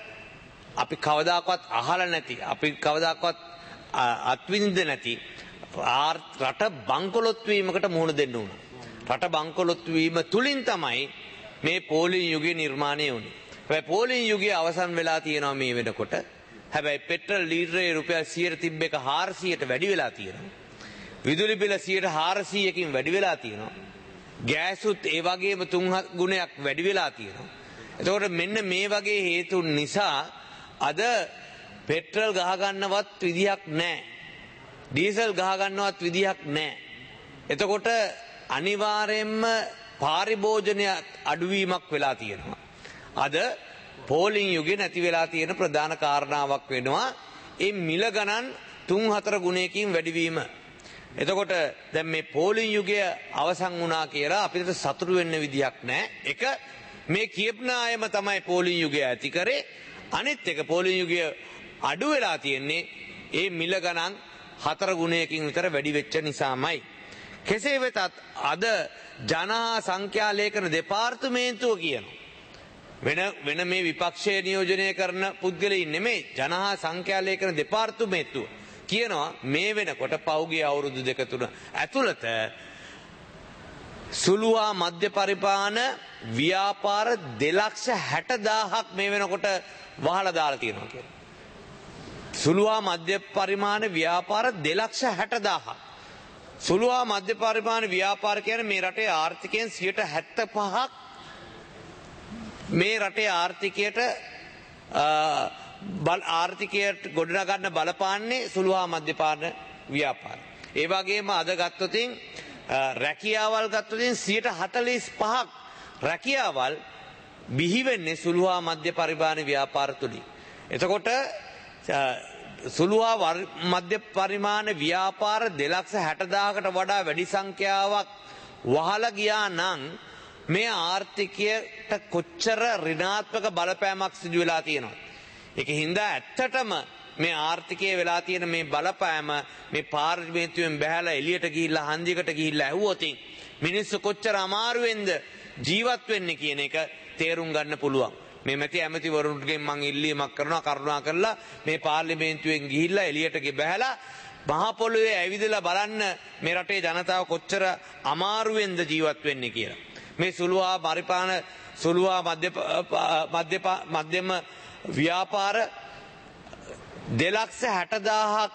[SPEAKER 3] අපි කවදාකවත් අහලා නැති අපි කවදාකවත් අත්විඳින්න නැති රට බංකොලොත් වීමකට මුහුණ දෙන්න උනා. රට බංකොලොත් වීම තුලින් තමයි මේ පෝලිං යුගය නිර්මාණය වුණේ. හැබැයි පෝලිං යුගය අවසන් වෙලා තියෙනවා මේ වෙනකොට. හැබැයි පෙට්‍රල් ලීටරේ රුපියල් 100 තිබ්බ එක 400ට වැඩි වෙලා තියෙනවා. විදුලි බිල 400කින් වැඩි වෙලා තියෙනවා. ගෑසුත් ඒ වගේම 3 ගුණයක් වැඩි වෙලා තියෙනවා. එතකොට මෙන්න මේ වගේ හේතුන් නිසා අද පෙට්‍රල් ගහ ගන්නවත් විදියක් නැහැ. ඩීසල් ගහ ගන්නවත් විදියක් නැහැ. එතකොට අනිවාර්යයෙන්ම පාරිභෝජනය අඩුවීමක් වෙලා තියෙනවා. අද පෝලිං යුගය නැති වෙලා තියෙන ප්‍රධාන කාරණාවක් වෙනවා ඒ මිල ගණන් 3-4 ගුණයකින් වැඩිවීම. එතකොට දැන් මේ පෝලිං යුගය අවසන් වුණා කියලා අපිට සතුටු වෙන්න විදියක් නැහැ. එක මේ කියපන අයම තමයි පෝලිං යුගය ඇති කරේ. අනිත් එක පෝලිං යුගය අඩු වෙලා තියෙන්නේ ඒ මිල ගණන් 4 ගුණයකින් විතර වැඩි වෙච්ච නිසාමයි. කෙසේ වෙතත් අද ජනහා සංඛ්‍යා ලේඛන දෙපාර්තමේන්තුව කියනවා වෙන මේ විපක්ෂය නියෝජනය කරන පුද්ගලයින් නෙමෙයි ජනහා සංඛ්‍යා ලේඛන දෙපාර්තමේන්තුව කියනවා මේ වෙනකොට පෞගිය අවුරුදු 2-3 ඇතුළත සුළුවා මධ්‍ය පරිපාලන ව්‍යාපාර 2,60,000ක් මේ වෙනකොට වහලා දාලා තියෙනවා කියලා. සුළුවා මධ්‍ය පරිමාණ ව්‍යාපාර 2,60,000ක්. සුළුවා මධ්‍ය පරිමාණ ව්‍යාපාර කියන්නේ මේ රටේ ආර්ථිකයෙන් 75ක් මේ රටේ ආර්ථිකයට ගොඩනගන්න බලපාන්නේ සුළුවා මධ්‍ය පරිමාණ ව්‍යාපාර. ඒ වගේම අද ගත්තොතින් රැකියාවල් ගත්තොතින් 45ක් රැකියාවල් බිහි වෙන්නේ සුළුවා මධ්‍ය පරිමාණ ව්‍යාපාර තුලින්. එතකොට සුළුවා මධ්‍ය පරිමාණ ව්‍යාපාර 2,60,000කට වඩා වැඩි සංඛ්‍යාවක් වහලා ගියා නම් මේ ආර්ථිකයට කොච්චර ඍණාත්මක බලපෑමක් සිදු වෙලා තියෙනවද? ඒක හින්දා ඇත්තටම මේ ආර්ථිකයේ වෙලා තියෙන මේ බලපෑම මේ පාර්ලිමේන්තුවෙන් බැහැලා එළියට ගිහිල්ලා හන්දියකට ගිහිල්ලා ඇහුවොතින් මිනිස්සු කොච්චර අමාරුවෙන්ද ජීවත් වෙන්නේ කියන එක තේරුම් ගන්න පුළුවන්. මේ මැති ඇමතිවරුන්ගෙන් මම ඉල්ලීමක් කරනවා කරුණා කරලා මේ පාර්ලිමේන්තුවෙන් ගිහිල්ලා එළියට බැහැලා මහ පොළොවේ ඇවිදලා බලන්න මේ රටේ ජනතාව කොච්චර අමාරුවෙන්ද ජීවත් වෙන්නේ කියලා. මේ සුළුවා මධ්‍යම ව්‍යාපාර 2,60,000ක්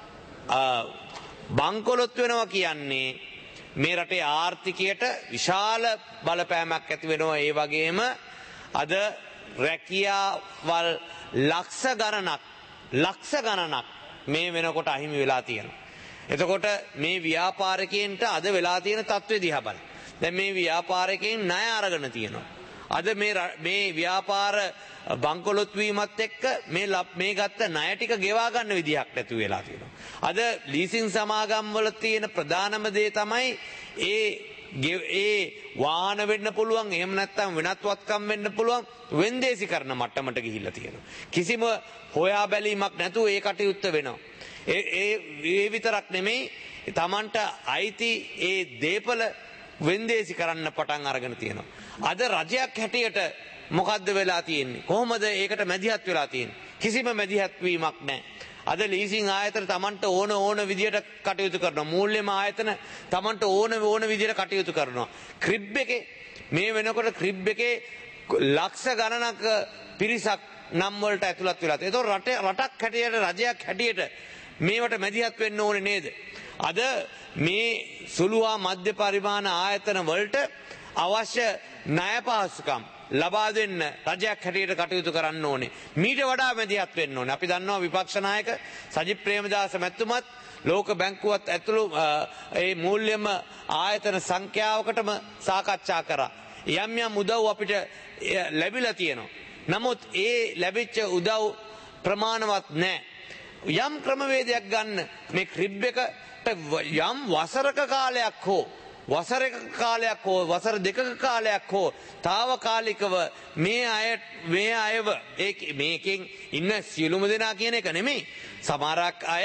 [SPEAKER 3] බංකොලොත් වෙනවා කියන්නේ මේ රටේ ආර්ථිකයට විශාල බලපෑමක් ඇති වෙනවා. ඒ වගේම අද රැකියාවල් ලක්ෂ ගණනක් මේ වෙනකොට අහිමි වෙලා තියෙනවා. එතකොට මේ ව්‍යාපාරිකයන්ට අද වෙලා තියෙන තත්ත්වය දිහා බලන්න. දැන් මේ ව්‍යාපාරිකයන් ණය අරගෙන තියෙනවා. අද මේ ව්‍යාපාර බංකොලොත් වීමත් එක්ක මේ ගත්ත ණය ටික ගෙවා ගන්න විදිහක් නැතු වෙලා තියෙනවා. අද ලීසින් සමාගම් වල තියෙන ප්‍රධානම දේ තමයි ඒ වාහන වෙන්න පුළුවන් එහෙම නැත්නම් වෙනත් වත්කම් වෙන්න පුළුවන් වෙන්දේසි කරන මට්ටමට ගිහිල්ලා තියෙනවා. කිසිම හොයා බැලීමක් නැතුව ඒ කටයුත්ත වෙනවා. ඒ විතරක් නෙමෙයි Tamanට අයිති ඒ දීපල වෙන්දේසි කරන්න පටන් අරගෙන තියෙනවා. අද රජයක් හැටියට මොකද්ද වෙලා තියෙන්නේ? කොහොමද ඒකට මැදිහත් වෙලා තියෙන්නේ? කිසිම මැදිහත් වීමක් නැහැ. අද ලීසින් ආයතන Tamanට ඕන විදියට කටයුතු කරනවා. මූල්‍යම ආයතන Tamanට ඕන විදියට කටයුතු කරනවා. ක්‍රිබ් එකේ මේ වෙනකොට ක්‍රිබ් එකේ ලක්ෂ ගණනක පිරිසක් නම් වලට ඇතුළත් වෙලා තියෙනවා. ඒතකොට රටක් හැටියට රජයක් හැටියට මේවට මැදිහත් වෙන්න ඕනේ නේද? අද මේ සුළුවා මධ්‍ය පරිමාණ ආයතන වලට අවශ්‍ය ණය පහසුකම් ලබා දෙන්න රජයක් හැටියට කටයුතු කරන්න ඕනේ. මීට වඩා මැදිහත් වෙන්න ඕනේ. අපි දන්නවා විපක්ෂ නායක සජිත් ප්‍රේමදාස මැතිතුමත් ලෝක බැංකුවත් ඇතුළු ඒ මූල්‍යම ආයතන සංඛ්‍යාවකටම සාකච්ඡා කරා. යම් උදව් අපිට ලැබිලා තියෙනවා. නමුත් ඒ ලැබිච්ච උදව් ප්‍රමාණවත් නැහැ. යම් ක්‍රමවේදයක් ගන්න මේ ක්‍රිබ් එකට යම් වසරක කාලයක් හෝ වසර දෙකක කාලයක් හෝ తాවකාලිකව මේ අයව මේකෙන් ඉන්න සියලුම දෙනා කියන එක නෙමෙයි. සමහරක් අය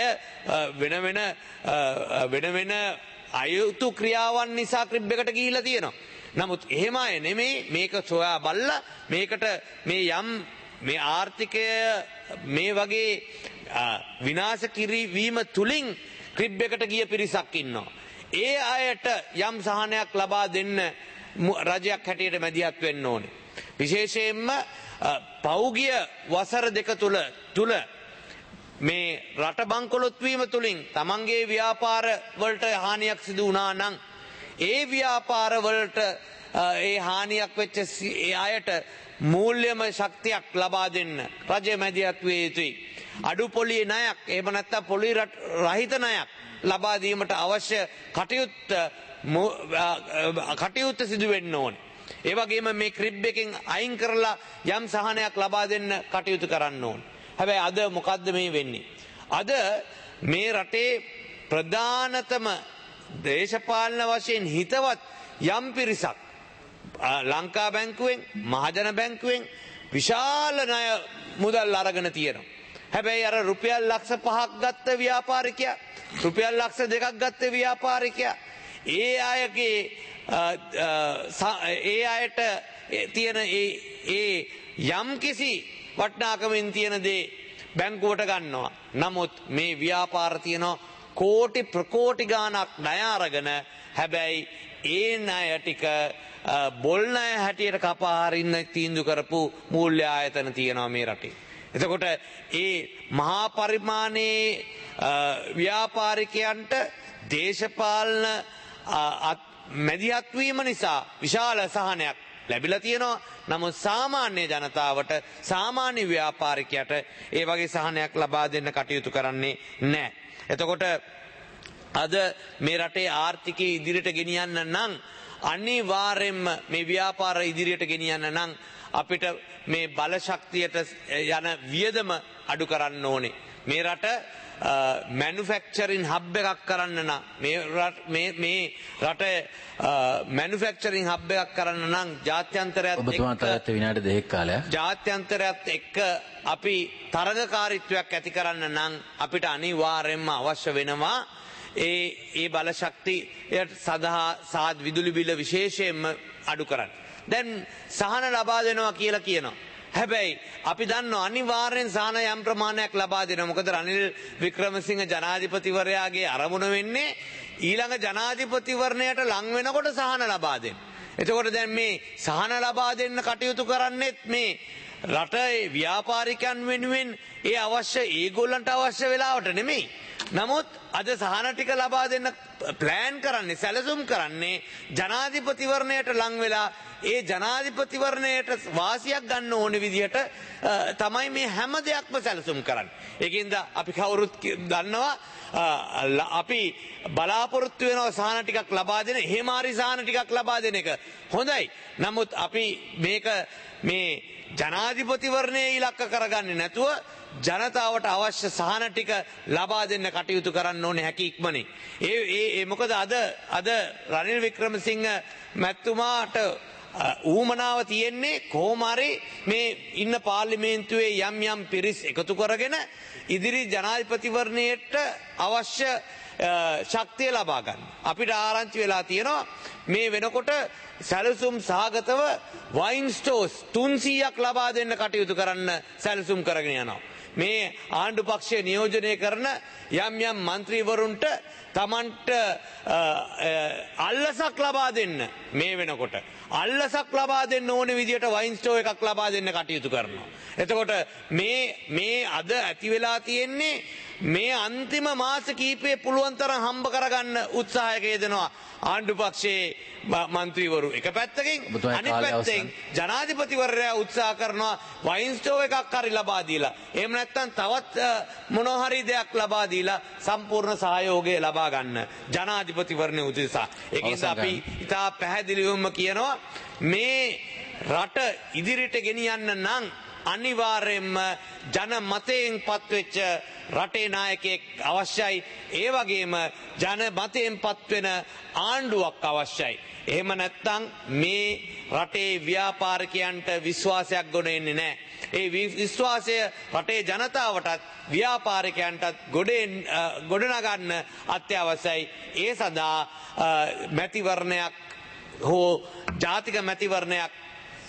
[SPEAKER 3] වෙන අයුතු ක්‍රියාවන් නිසා ක්‍රිබ් එකට ගිහිල්ලා තියෙනවා. නමුත් එහෙම අය නෙමෙයි මේක සොයා බලලා මේකට මේ ආර්ථිකය මේ වගේ විනාශ කිරීම තුලින් ක්‍රිබ් එකට ගිය පිරිසක් ඉන්නවා. ඒ අයට යම් සහනයක් ලබා දෙන්න රජයක් හැටියට මැදිහත් වෙන්න ඕනේ. විශේෂයෙන්ම පෞගිය වසර දෙක තුල මේ රට බංකොලොත් වීම තුලින් තමන්ගේ ව්‍යාපාර වලට හානියක් සිදු වුණා නම් ඒ ව්‍යාපාර වලට ඒ හානියක් වෙච්ච ඒ අයට මූල්‍යම ශක්තියක් ලබා දෙන්න රජය මැදිහත් විය යුතුයි. අඩු පොලියේ ණයක් එහෙම නැත්නම් පොලි රහිත ණයක් ලබා දීමට අවශ්‍ය කටයුත්ත සිදු වෙන්න ඕනේ. ඒ වගේම මේ ක්‍රිබ් එකෙන් අයින් කරලා යම් සහනයක් ලබා දෙන්න කටයුතු කරන්න ඕනේ. හැබැයි අද මොකද්ද මේ වෙන්නේ? අද මේ රටේ ප්‍රධානතම දේශපාලන වශයෙන් හිතවත් යම් පිරිසක් ලංකා බැංකුවෙන් මහජන බැංකුවෙන් විශාල ණය මුදල් අරගෙන තියෙනවා. හැබැයි අර රුපියල් ලක්ෂ 5ක් ගත්ත ව්‍යාපාරිකයා රුපියල් ලක්ෂ 2ක් ගත්ත ව්‍යාපාරිකයා ඒ අයගේ ඒ අයට තියෙන ඒ යම් කිසි වටිනාකමින් තියෙන දේ බැංකුවට ගන්නවා. නමුත් මේ ව්‍යාපාර තියෙනවා කෝටි ප්‍රකෝටි ගාණක් ණය අරගෙන හැබැයි ඒ ණය ටික බොල් ණය හැටියට කපා හරින්න තීන්දුව කරපු මූල්‍ය ආයතන තියෙනවා මේ රටේ. එතකොට ඒ මහා පරිමාණයේ ව්‍යාපාරිකයන්ට දේශපාලන මැදිහත් වීම නිසා විශාල සහනයක් ලැබිලා තියෙනවා. නමුත් සාමාන්‍ය ජනතාවට සාමාන්‍ය ව්‍යාපාරිකයට ඒ වගේ සහනයක් ලබා දෙන්න කටයුතු කරන්නේ නැහැ. එතකොට අද මේ රටේ ආර්ථිකය ඉදිරියට ගෙනියන්න නම් අනිවාර්යෙන්ම මේ ව්‍යාපාර ඉදිරියට ගෙනියන්න නම් අපිට මේ බල ශක්තියට යන වියදම අඩු කරන්න ඕනේ. මේ රට මැනුෆැක්චරින් හබ් එකක් කරන්න නම් මේ රට මැනුෆැක්චරින් හබ් එකක් කරන්න නම් ජාත්‍යන්තරයත් එක්ක අපි තරගකාරීත්වයක් ඇති කරන්න නම් අපිට අනිවාර්යෙන්ම අවශ්‍ය වෙනවා ඒ බල ශක්තියට සඳහා සාත් විදුලි බිල විශේෂයෙන්ම අඩු කරන්න. දැන් සහන ලබා දෙනවා කියලා කියනවා. හැබැයි අපි දන්නවා අනිවාර්යෙන් සහන යම් ප්‍රමාණයක් ලබා දෙනවා. මොකද රනිල් වික්‍රමසිංහ ජනාධිපතිවරයාගේ අරමුණ වෙන්නේ ඊළඟ ජනාධිපතිවරණයට ලං වෙනකොට සහන ලබා දෙන්න. එතකොට දැන් මේ සහන ලබා දෙන්න කටයුතු කරන්නේත් මේ රටේ ව්‍යාපාරිකයන් වෙනුවෙන් ඒ අවශ්‍ය ඒගොල්ලන්ට අවශ්‍ය වෙලාවට නෙමෙයි. නමුත් අද සහන ටික ලබා දෙන්න ප්ලෑන් කරන්නේ සැලසුම් කරන්නේ ජනාධිපතිවරණයට ලං වෙලා ඒ ජනාධිපතිවරණයට වාසියක් ගන්න ඕන විදිහට තමයි මේ හැම දෙයක්ම සැලසුම් කරන්නේ. ඒකින්ද අපි කවුරුත් දන්නවා අපි බලාපොරොත්තු වෙනවා සහන ටිකක් ලබා දෙන එහෙම හරි සහන ටිකක් ලබා දෙන එක හොඳයි. නමුත් අපි මේක මේ ජනාධිපතිවරණයේ ඉලක්ක කරගන්නේ නැතුව ජනතාවට අවශ්‍ය සහන ටික ලබා දෙන්න කටයුතු කරන්න ඕනේ හැකි ඉක්මනින්. ඒ මොකද අද රනිල් වික්‍රමසිංහ මැතිතුමාට ඌමනාව තියෙන්නේ කොහොම හරි මේ ඉන්න පාර්ලිමේන්තුවේ යම් පිරිස් එකතු කරගෙන ඉදිරි ජනාධිපතිවරණයට අවශ්‍ය ශක්තිය ලබා ගන්න. අපිට ආරංචි වෙලා තියෙනවා මේ වෙනකොට සැලසුම් සහගතව වයින් ස්ටෝස් 300ක් ලබා දෙන්න කටයුතු කරන්න සැලසුම් කරගෙන යනවා. මේ ආණ්ඩු පක්ෂය නියෝජනය කරන යම් මන්ත්‍රීවරුන්ට තමන්ට අල්ලසක් ලබා දෙන්න මේ වෙනකොට අල්ලසක් ලබා දෙන්න ඕන විදිහට වයින් ස්ටෝ එකක් ලබා දෙන්න කටයුතු කරනවා. එතකොට මේ අද ඇති වෙලා තියෙන්නේ මේ අන්තිම මාස කීපේ පුළුවන් තරම් හම්බ කරගන්න උත්සාහයක යෙදෙනවා ආණ්ඩු පක්ෂයේ මන්ත්‍රීවරු එක පැත්තකින් අනිත් පැත්තෙන් ජනාධිපතිවරයා උත්සාහ කරනවා වයින් ස්ටෝ එකක් හරි ලබා දීලා එහෙම නැත්නම් තවත් මොනවා හරි දෙයක් ලබා දීලා සම්පූර්ණ සහයෝගය ලබා ගන්න ජනාධිපතිවරණය උදෙසා. ඒක නිසා අපි ඉතා පැහැදිලිවම කියනවා මේ රට ඉදිරියට ගෙනියන්න නම් අනිවාර්යෙන්ම ජන මතයෙන් පත්වෙච්ච රටේ නායකයෙක් අවශ්‍යයි. ඒ වගේම ජන මතයෙන් පත්වෙන ආණ්ඩුවක් අවශ්‍යයි. එහෙම නැත්නම් මේ රටේ ව්‍යාපාරිකයන්ට විශ්වාසයක් ගොඩ එන්නේ නැහැ. ඒ විශ්වාසය රටේ ජනතාවටත් ව්‍යාපාරිකයන්ටත් ගොඩනගන්න අත්‍යවශ්‍යයි. ඒ සඳහා මැතිවරණයක් හෝ ජාතික මැතිවරණයක්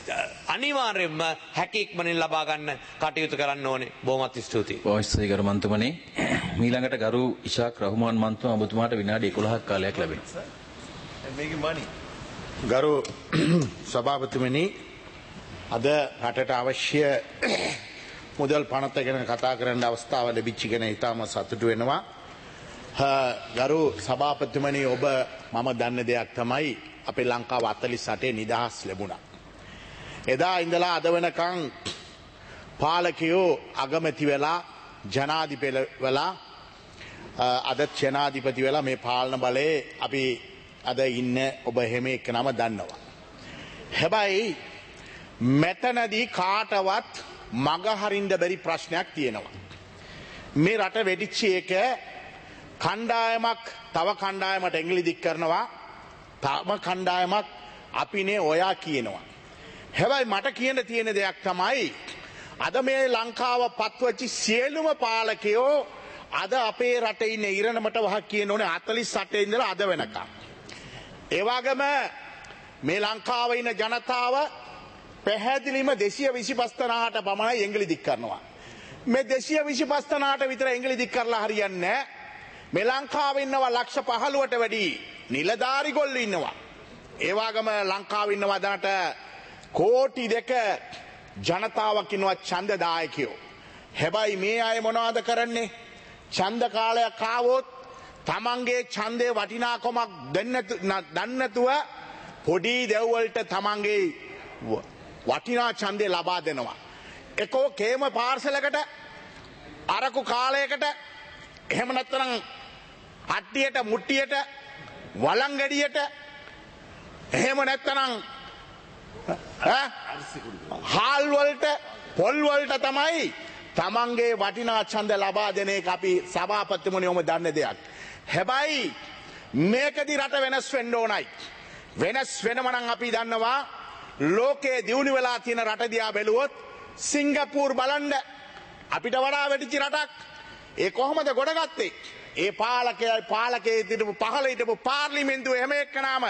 [SPEAKER 3] අනිවාර්යයෙන්ම හැකියක්මනින් ලබා ගන්න කටයුතු කරන්න ඕනේ. බොහොමත් ස්තුතියි.
[SPEAKER 1] පොයිස්සේ ගරු මන්තුමනි මීළඟට ගරු ඉෂාක් රහමාන් මන්තුමා ඔබතුමාට විනාඩි 11ක් කාලයක් ලැබෙනවා.
[SPEAKER 4] ගරු සභාපතිමනි අද රටට අවශ්‍ය මුදල් පනත ගැන කතා කරන්න අවස්ථාව ලැබිච්ච ගැන ඉතාම සතුටු වෙනවා. ගරු සභාපතිමනි ඔබ මම දන්න දෙයක් තමයි අපේ ලංකාව 48 නිදහස් ලැබුණා. එදා ඉඳලා අද වෙනකන් පාලකයෝ අගමැති වෙලා ජනාධිපති වෙලා අද ජනාධිපති වෙලා මේ පාලන බලයේ අපි අද ඉන්න ඔබ හැම එක්කනම දන්නවා. හැබැයි මෙතනදී කාටවත් මග හරින්න බැරි ප්‍රශ්නයක් තියෙනවා. මේ රට වෙඩිච්ච එක කණ්ඩායමක් තව කණ්ඩායමට ඇඟිලි දික් කරනවා. තම කණ්ඩායමක් අපිනේ ඔයා කියනවා. හැබැයි මට කියන්න තියෙන දෙයක් තමයි අද මේ ලංකාව පත්වච්ච සියලුම පාලකයෝ අද අපේ රටේ ඉන්න ඉරණමට වහ කියන ඕනේ 48 ඉඳලා අද වෙනකම්. ඒ වගේම මේ ලංකාවේ ඉන්න ජනතාව පැහැදිලිම 225 තනහට පමණයි ඇඟිලි දික් කරනවා. මේ 225 තනහට විතර ඇඟිලි දික් කරලා හරියන්නේ නැහැ. මේ ලංකාවේ ඉන්නවා ලක්ෂ 15ට වැඩි නිලධාරි ගොල්ලෝ ඉන්නවා. ඒ වගේම ලංකාවේ ඉන්නවා දැනට කෝටි 2 ජනතාවක් ඉන්නවා ඡන්දදායකයෝ. හැබැයි මේ අය මොනවද කරන්නේ? ඡන්ද කාලයක් ආවොත් තමන්ගේ ඡන්දේ වටිනාකමක් දන්නේ නැතුව පොඩි දෙව්වලට තමන්ගේ වටිනා ඡන්දේ ලබා දෙනවා. එකෝ කේම පාර්සලකට අරකු කාලයකට එහෙම නැත්නම් අට්ටියට මුට්ටියට වළංගඩියට එහෙම නැත්නම් හාල් වලට පොල් වලට තමයි තමන්ගේ වටිනා ඡන්ද ලබා දෙන එක අපි සභාපතිතුමනි ඔබ දන්න දෙයක්. හැබැයි මේකදී රට වෙනස් වෙන්න ඕනයි. වෙනස් වෙනම නම් අපි දන්නවා ලෝකයේ දියුණු වෙලා තියෙන රට දිහා බැලුවොත් සිංගප්පූර් බලන්න අපිට වඩා වැඩිච රටක්. ඒ කොහොමද ගොඩගත්තේ? ඒ පාලකයේ හිටපු පහළ හිටපු පාර්ලිමේන්තුව හැම එක්කනම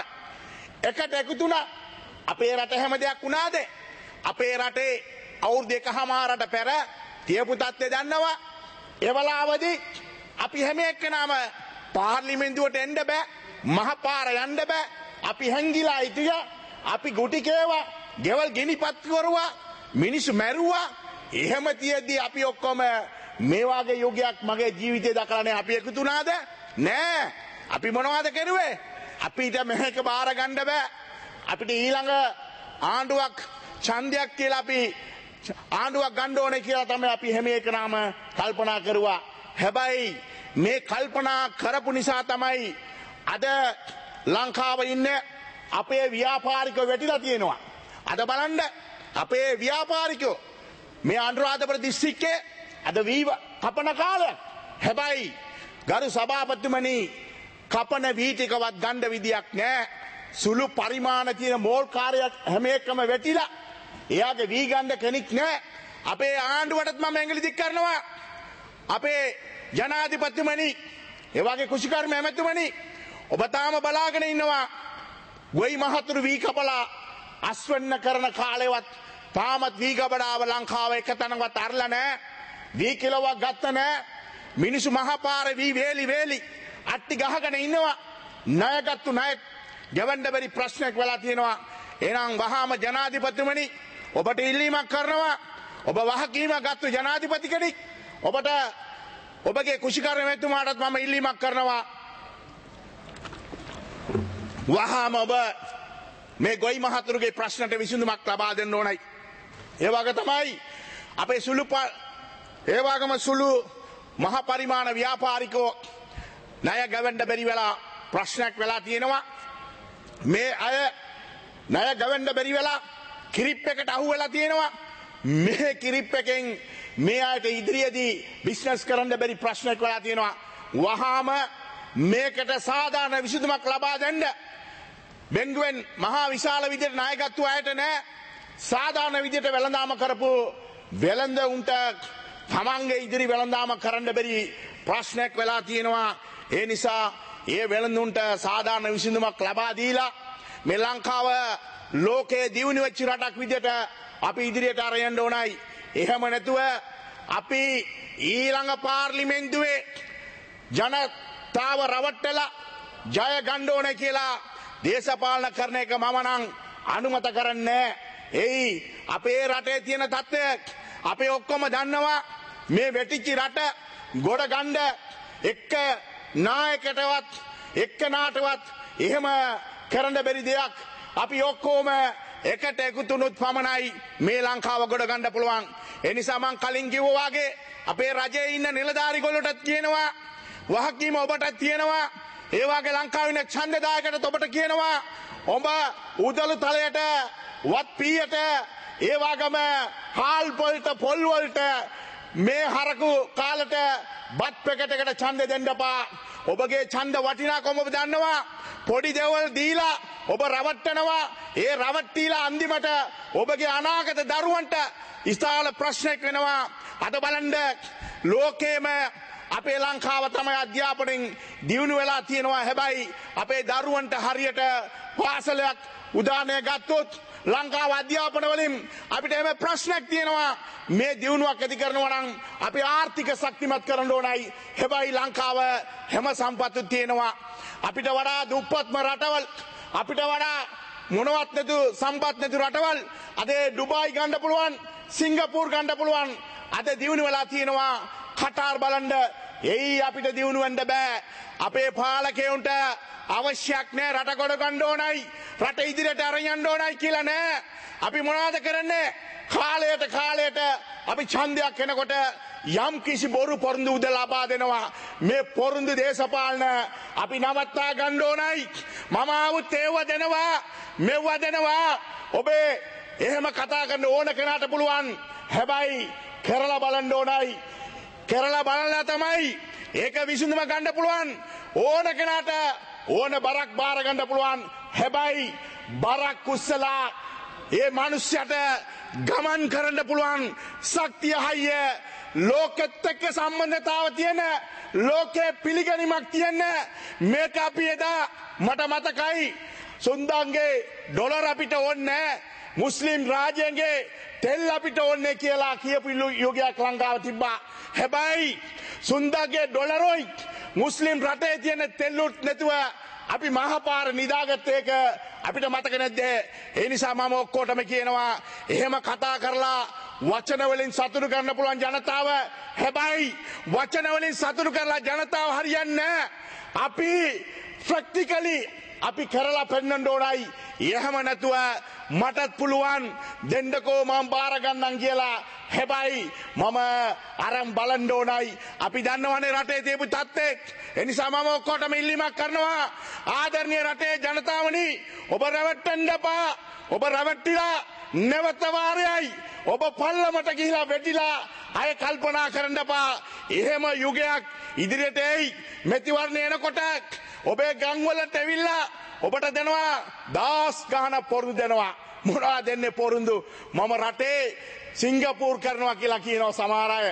[SPEAKER 4] එකට එකතුණා. අපේ රට හැම දෙයක් වුණාද? අපේ රටේ අවුරුදු එකමාරට පෙර තියපු තත්ත්වය දන්නවා. ඒ වෙලාවදී අපි හැම එක්කනම පාර්ලිමේන්තුවට එන්න බෑ, මහපාර යන්න බෑ. අපි හැංගිලා හිටියා. අපි ගුටි කෑවා, ගෙවල් ගිනිපත් කරුවා, මිනිස්සු මැරුවා. එහෙම තියෙද්දි අපි ඔක්කොම මේ වගේ යුගයක් මගේ ජීවිතේ දකලා නැහැ. අපි එකතු වුණාද? නෑ. අපි මොනවද කරුවේ? අපිට මේක බාර ගන්න බෑ. අපිට ඊළඟ ආණ්ඩුවක් ඡන්දයක් කියලා අපි ආණ්ඩුවක් ගන්න ඕනේ කියලා තමයි අපි හැම එකනම කල්පනා කරුවා. හැබැයි මේ කල්පනා කරපු නිසා තමයි අද ලංකාවේ ඉන්න අපේ ව්‍යාපාරිකයෝ වැටිලා තියෙනවා. අද බලන්න අපේ ව්‍යාපාරිකයෝ මේ අනුරාධපුර දිස්ත්‍රික්කයේ අද වී කපන කාලයක්. හැබැයි ගරු සභාපතිතුමනි කපන වී ටිකවත් ගන්න විදියක් නැහැ. සුළු පරිමාණ තියෙන මෝල් කාර්යයක් හැම එකම වැටිලා. එයාගේ වී ගන්න කෙනෙක් නැහැ. අපේ ආණ්ඩුවටත් මම ඇඟිලි දික් කරනවා. අපේ ජනාධිපතිතුමනි, ඒ වගේ කුෂිකර්ම ඇමතුමනි, ඔබ තාම බලාගෙන ඉන්නවා. ගොයි මහතුරු වී කපලා අස්වැන්න කරන කාලෙවත් තාමත් වී ගබඩාව ලංකාව එක තැනවත් අරලා නැහැ. වී කිලෝවක් ගත්ත නැහැ. මිනිස්සු මහපාරේ වී වේලි අට්ටි ගහගෙන ඉන්නවා. ණයගත්තු ණය ගෙවන්න බැරි ප්‍රශ්නයක් වෙලා තියෙනවා. එහෙනම් වහාම ජනාධිපතිතුමනි ඔබට ඉල්ලීමක් කරනවා. ඔබ වහකීමක් ගත්තු ජනාධිපති කෙනෙක්. ඔබට ඔබගේ කුෂිකර්ම මෙතුමාටත් මම ඉල්ලීමක් කරනවා. වහාම ඔබ මේ ගොයි මහතුරුගේ ප්‍රශ්නට විසඳුමක් ලබා දෙන්න ඕනයි. ඒ වගේ තමයි අපේ ඒ වගේම සුළු මහ පරිමාණ ව්‍යාපාරිකෝ ණය ගවන්න බැරි වෙලා ප්‍රශ්නයක් වෙලා තියෙනවා. මේ අය ණය ගවන්න බැරි වෙලා කිරිප් එකට අහු වෙලා තියෙනවා. මේ කිරිප් එකෙන් මේ අයට ඉදිරියේදී බිස්නස් කරන්න බැරි ප්‍රශ්නයක් වෙලා තියෙනවා. වහාම මේකට සාධාරණ විසඳුමක් ලබා දෙන්න. බෙන්ගුවෙන් මහා විශාල විදිහට ණයගත්තු අයට නෑ. සාධාරණ විදිහට වෙළඳාම කරපු වෙළඳ උන්ට තමන්ගේ ඉදිරි වෙළඳාම කරන්න බැරි ප්‍රශ්නයක් වෙලා තියෙනවා. ඒ නිසා ඒ වෙළඳුන්ට සාධාරණ විසඳුමක් ලබා දීලා මේ ලංකාව ලෝකයේ දියුණු වෙච්ච රටක් විදියට අපි ඉදිරියට අරයන්න ඕනයි. එහෙම නැතුව අපි ඊළඟ පාර්ලිමේන්තුවේ ජනතාව රවට්ටලා ජය ගන්න ඕනේ කියලා දේශපාලන කරන එක මම නම් අනුමත කරන්නේ. එයි අපේ රටේ තියෙන තත්ත්වය අපි ඔක්කොම දන්නවා. මේ වෙටිච්ච රට ගොඩ ගන්න එක්ක නායකටවත් එක්ක නාටවත් එහෙම කරන්න බැරි දෙයක්. අපි ඔක්කොම එකට එකතුනොත් පමණයි මේ ලංකාව ගොඩ ගන්න පුළුවන්. ඒ නිසා මම කලින් කිව්වා වගේ අපේ රජයේ ඉන්න නිලධාරි ගොල්ලොටත් කියනවා, වහකීම ඔබටත් තියෙනවා. ඒ වගේ ලංකාවේ ඉන්න ඡන්දදායකට ඔබට කියනවා, ඔබ උදළු තලයට වත් පීයට ඒ වගේම හාල් පොල්ට පොල් වලට මේ හරකු කාලට බත් පැකටකට ඡන්ද දෙන්න එපා. ඔබගේ ඡන්ද වටිනාකම ඔබ දන්නවා. පොඩි දේවල් දීලා ඔබ රවට්ටනවා. ඒ රවට්ටීලා අන්තිමට ඔබගේ අනාගත දරුවන්ට ඉස්තාල ප්‍රශ්නයක් වෙනවා. අද බලන්න ලෝකේම අපේ ලංකාව තමයි අධ්‍යාපනයෙන් දියුණු වෙලා තියෙනවා. හැබැයි අපේ දරුවන්ට හරියට පාසලයක් උදාහරණයක් ගත්තොත් ලංකාව අධ්‍යාපන වලින් අපිට එමෙ ප්‍රශ්නයක් තියෙනවා. මේ දියුණුවක් ඇති කරනවා නම් අපි ආර්ථික ශක්තිමත් කරන්න ඕනයි. හැබැයි ලංකාව හැම සම්පත්තු තියෙනවා. අපිට වඩා දුප්පත්ම රටවල්, අපිට වඩා මොනවත් නැතු සම්පත් නැතු රටවල් අද ඩුබායි ගන්න පුළුවන්, සිංගප්පූර් ගන්න පුළුවන්. අද දියුණු වෙලා තියෙනවා. කටාර් බලන්න එයි අපිට දියුණු වෙන්න බෑ. අපේ පාලකයන්ට අවශ්‍යයක් නෑ රට ගොඩ ගන්න ඕනයි, රට ඉදිරියට අරන් යන්න ඕනයි කියලා නෑ. අපි මොනවද කරන්නේ? කාලයට අපි ඡන්දයක් එනකොට යම් කිසි බොරු පොරොන්දු උද ලබා දෙනවා. මේ පොරොන්දු දේශපාලන අපි නවත්තා ගන්න ඕනයි. මම ආවුත් ඒව දෙනවා, මෙව දෙනවා. ඔබේ එහෙම කතා කරන්න ඕන කෙනාට පුළුවන්. හැබැයි කරලා බලන්න ඕනයි. කරලා බලලා තමයි ඒක විසඳුම ගන්න පුළුවන්. ඕන කෙනාට ඕන බරක් බාර ගන්න පුළුවන්. හැබැයි බරක් උස්සලා ඒ මිනිස්සුන්ට ගමන් කරන්න පුළුවන් ශක්තිය හයිය ලෝකෙත් එක්ක සම්බන්ධතාව තියෙන, ලෝකේ පිළිගැනීමක් තියෙන මේක අපි එදා මට මතකයි සුන්දන්ගේ ඩොලර් අපිට ඕනේ, මුස්ලිම් රාජ්‍යයේ තෙල් අපිට ඕනේ කියලා කියපු යුගයක් ලංකාව තිබ්බා. හැබැයි සුන්දන්ගේ ඩොලරොයි මුස්ලිම් රටේ තියෙන තෙල්ලුත් නැතුව අපි මහපාර නිදාගත්ත එක අපිට මතක නැද්ද? ඒ නිසා මම ඔක්කොටම කියනවා, එහෙම කතා කරලා වචන වලින් සතුටු කරන්න පුළුවන් ජනතාව. හැබැයි වචන වලින් සතුටු කරලා ජනතාව හරියන්නේ නැහැ. අපි ප්‍රැක්ටිකලි අපි කරලා පෙන්වන්න ඕනයි. එහෙම නැතුව මටත් පුළුවන් දෙන්නකෝ මම බාර ගන්නම් කියලා. හැබැයි මම අරන් බලන්න ඕනයි. අපි දන්නවනේ රටේ තියපු තත්ත්වෙක්. ඒ නිසා මම ඔක්කොටම ඉල්ලීමක් කරනවා, ආදරණීය රටේ ජනතාවනි, ඔබ රැවටෙන්න එපා. ඔබ රැවටිලා නැවත වාරයයි ඔබ පල්ලමට ගිහිලා වැටිලා අය කල්පනා කරන්න එපා. එහෙම යුගයක් ඉදිරියට එයි. මෙතිවරණ එනකොට ඔබේ ගම් වලට ඇවිල්ලා ඔබට දෙනවා දාස් ගාන පොරොන්දු දෙනවා. මොනවා දෙන්නේ පොරොන්දු? මම රටේ සිංගප්පූර් කරනවා කියලා කියනවා සමහර අය.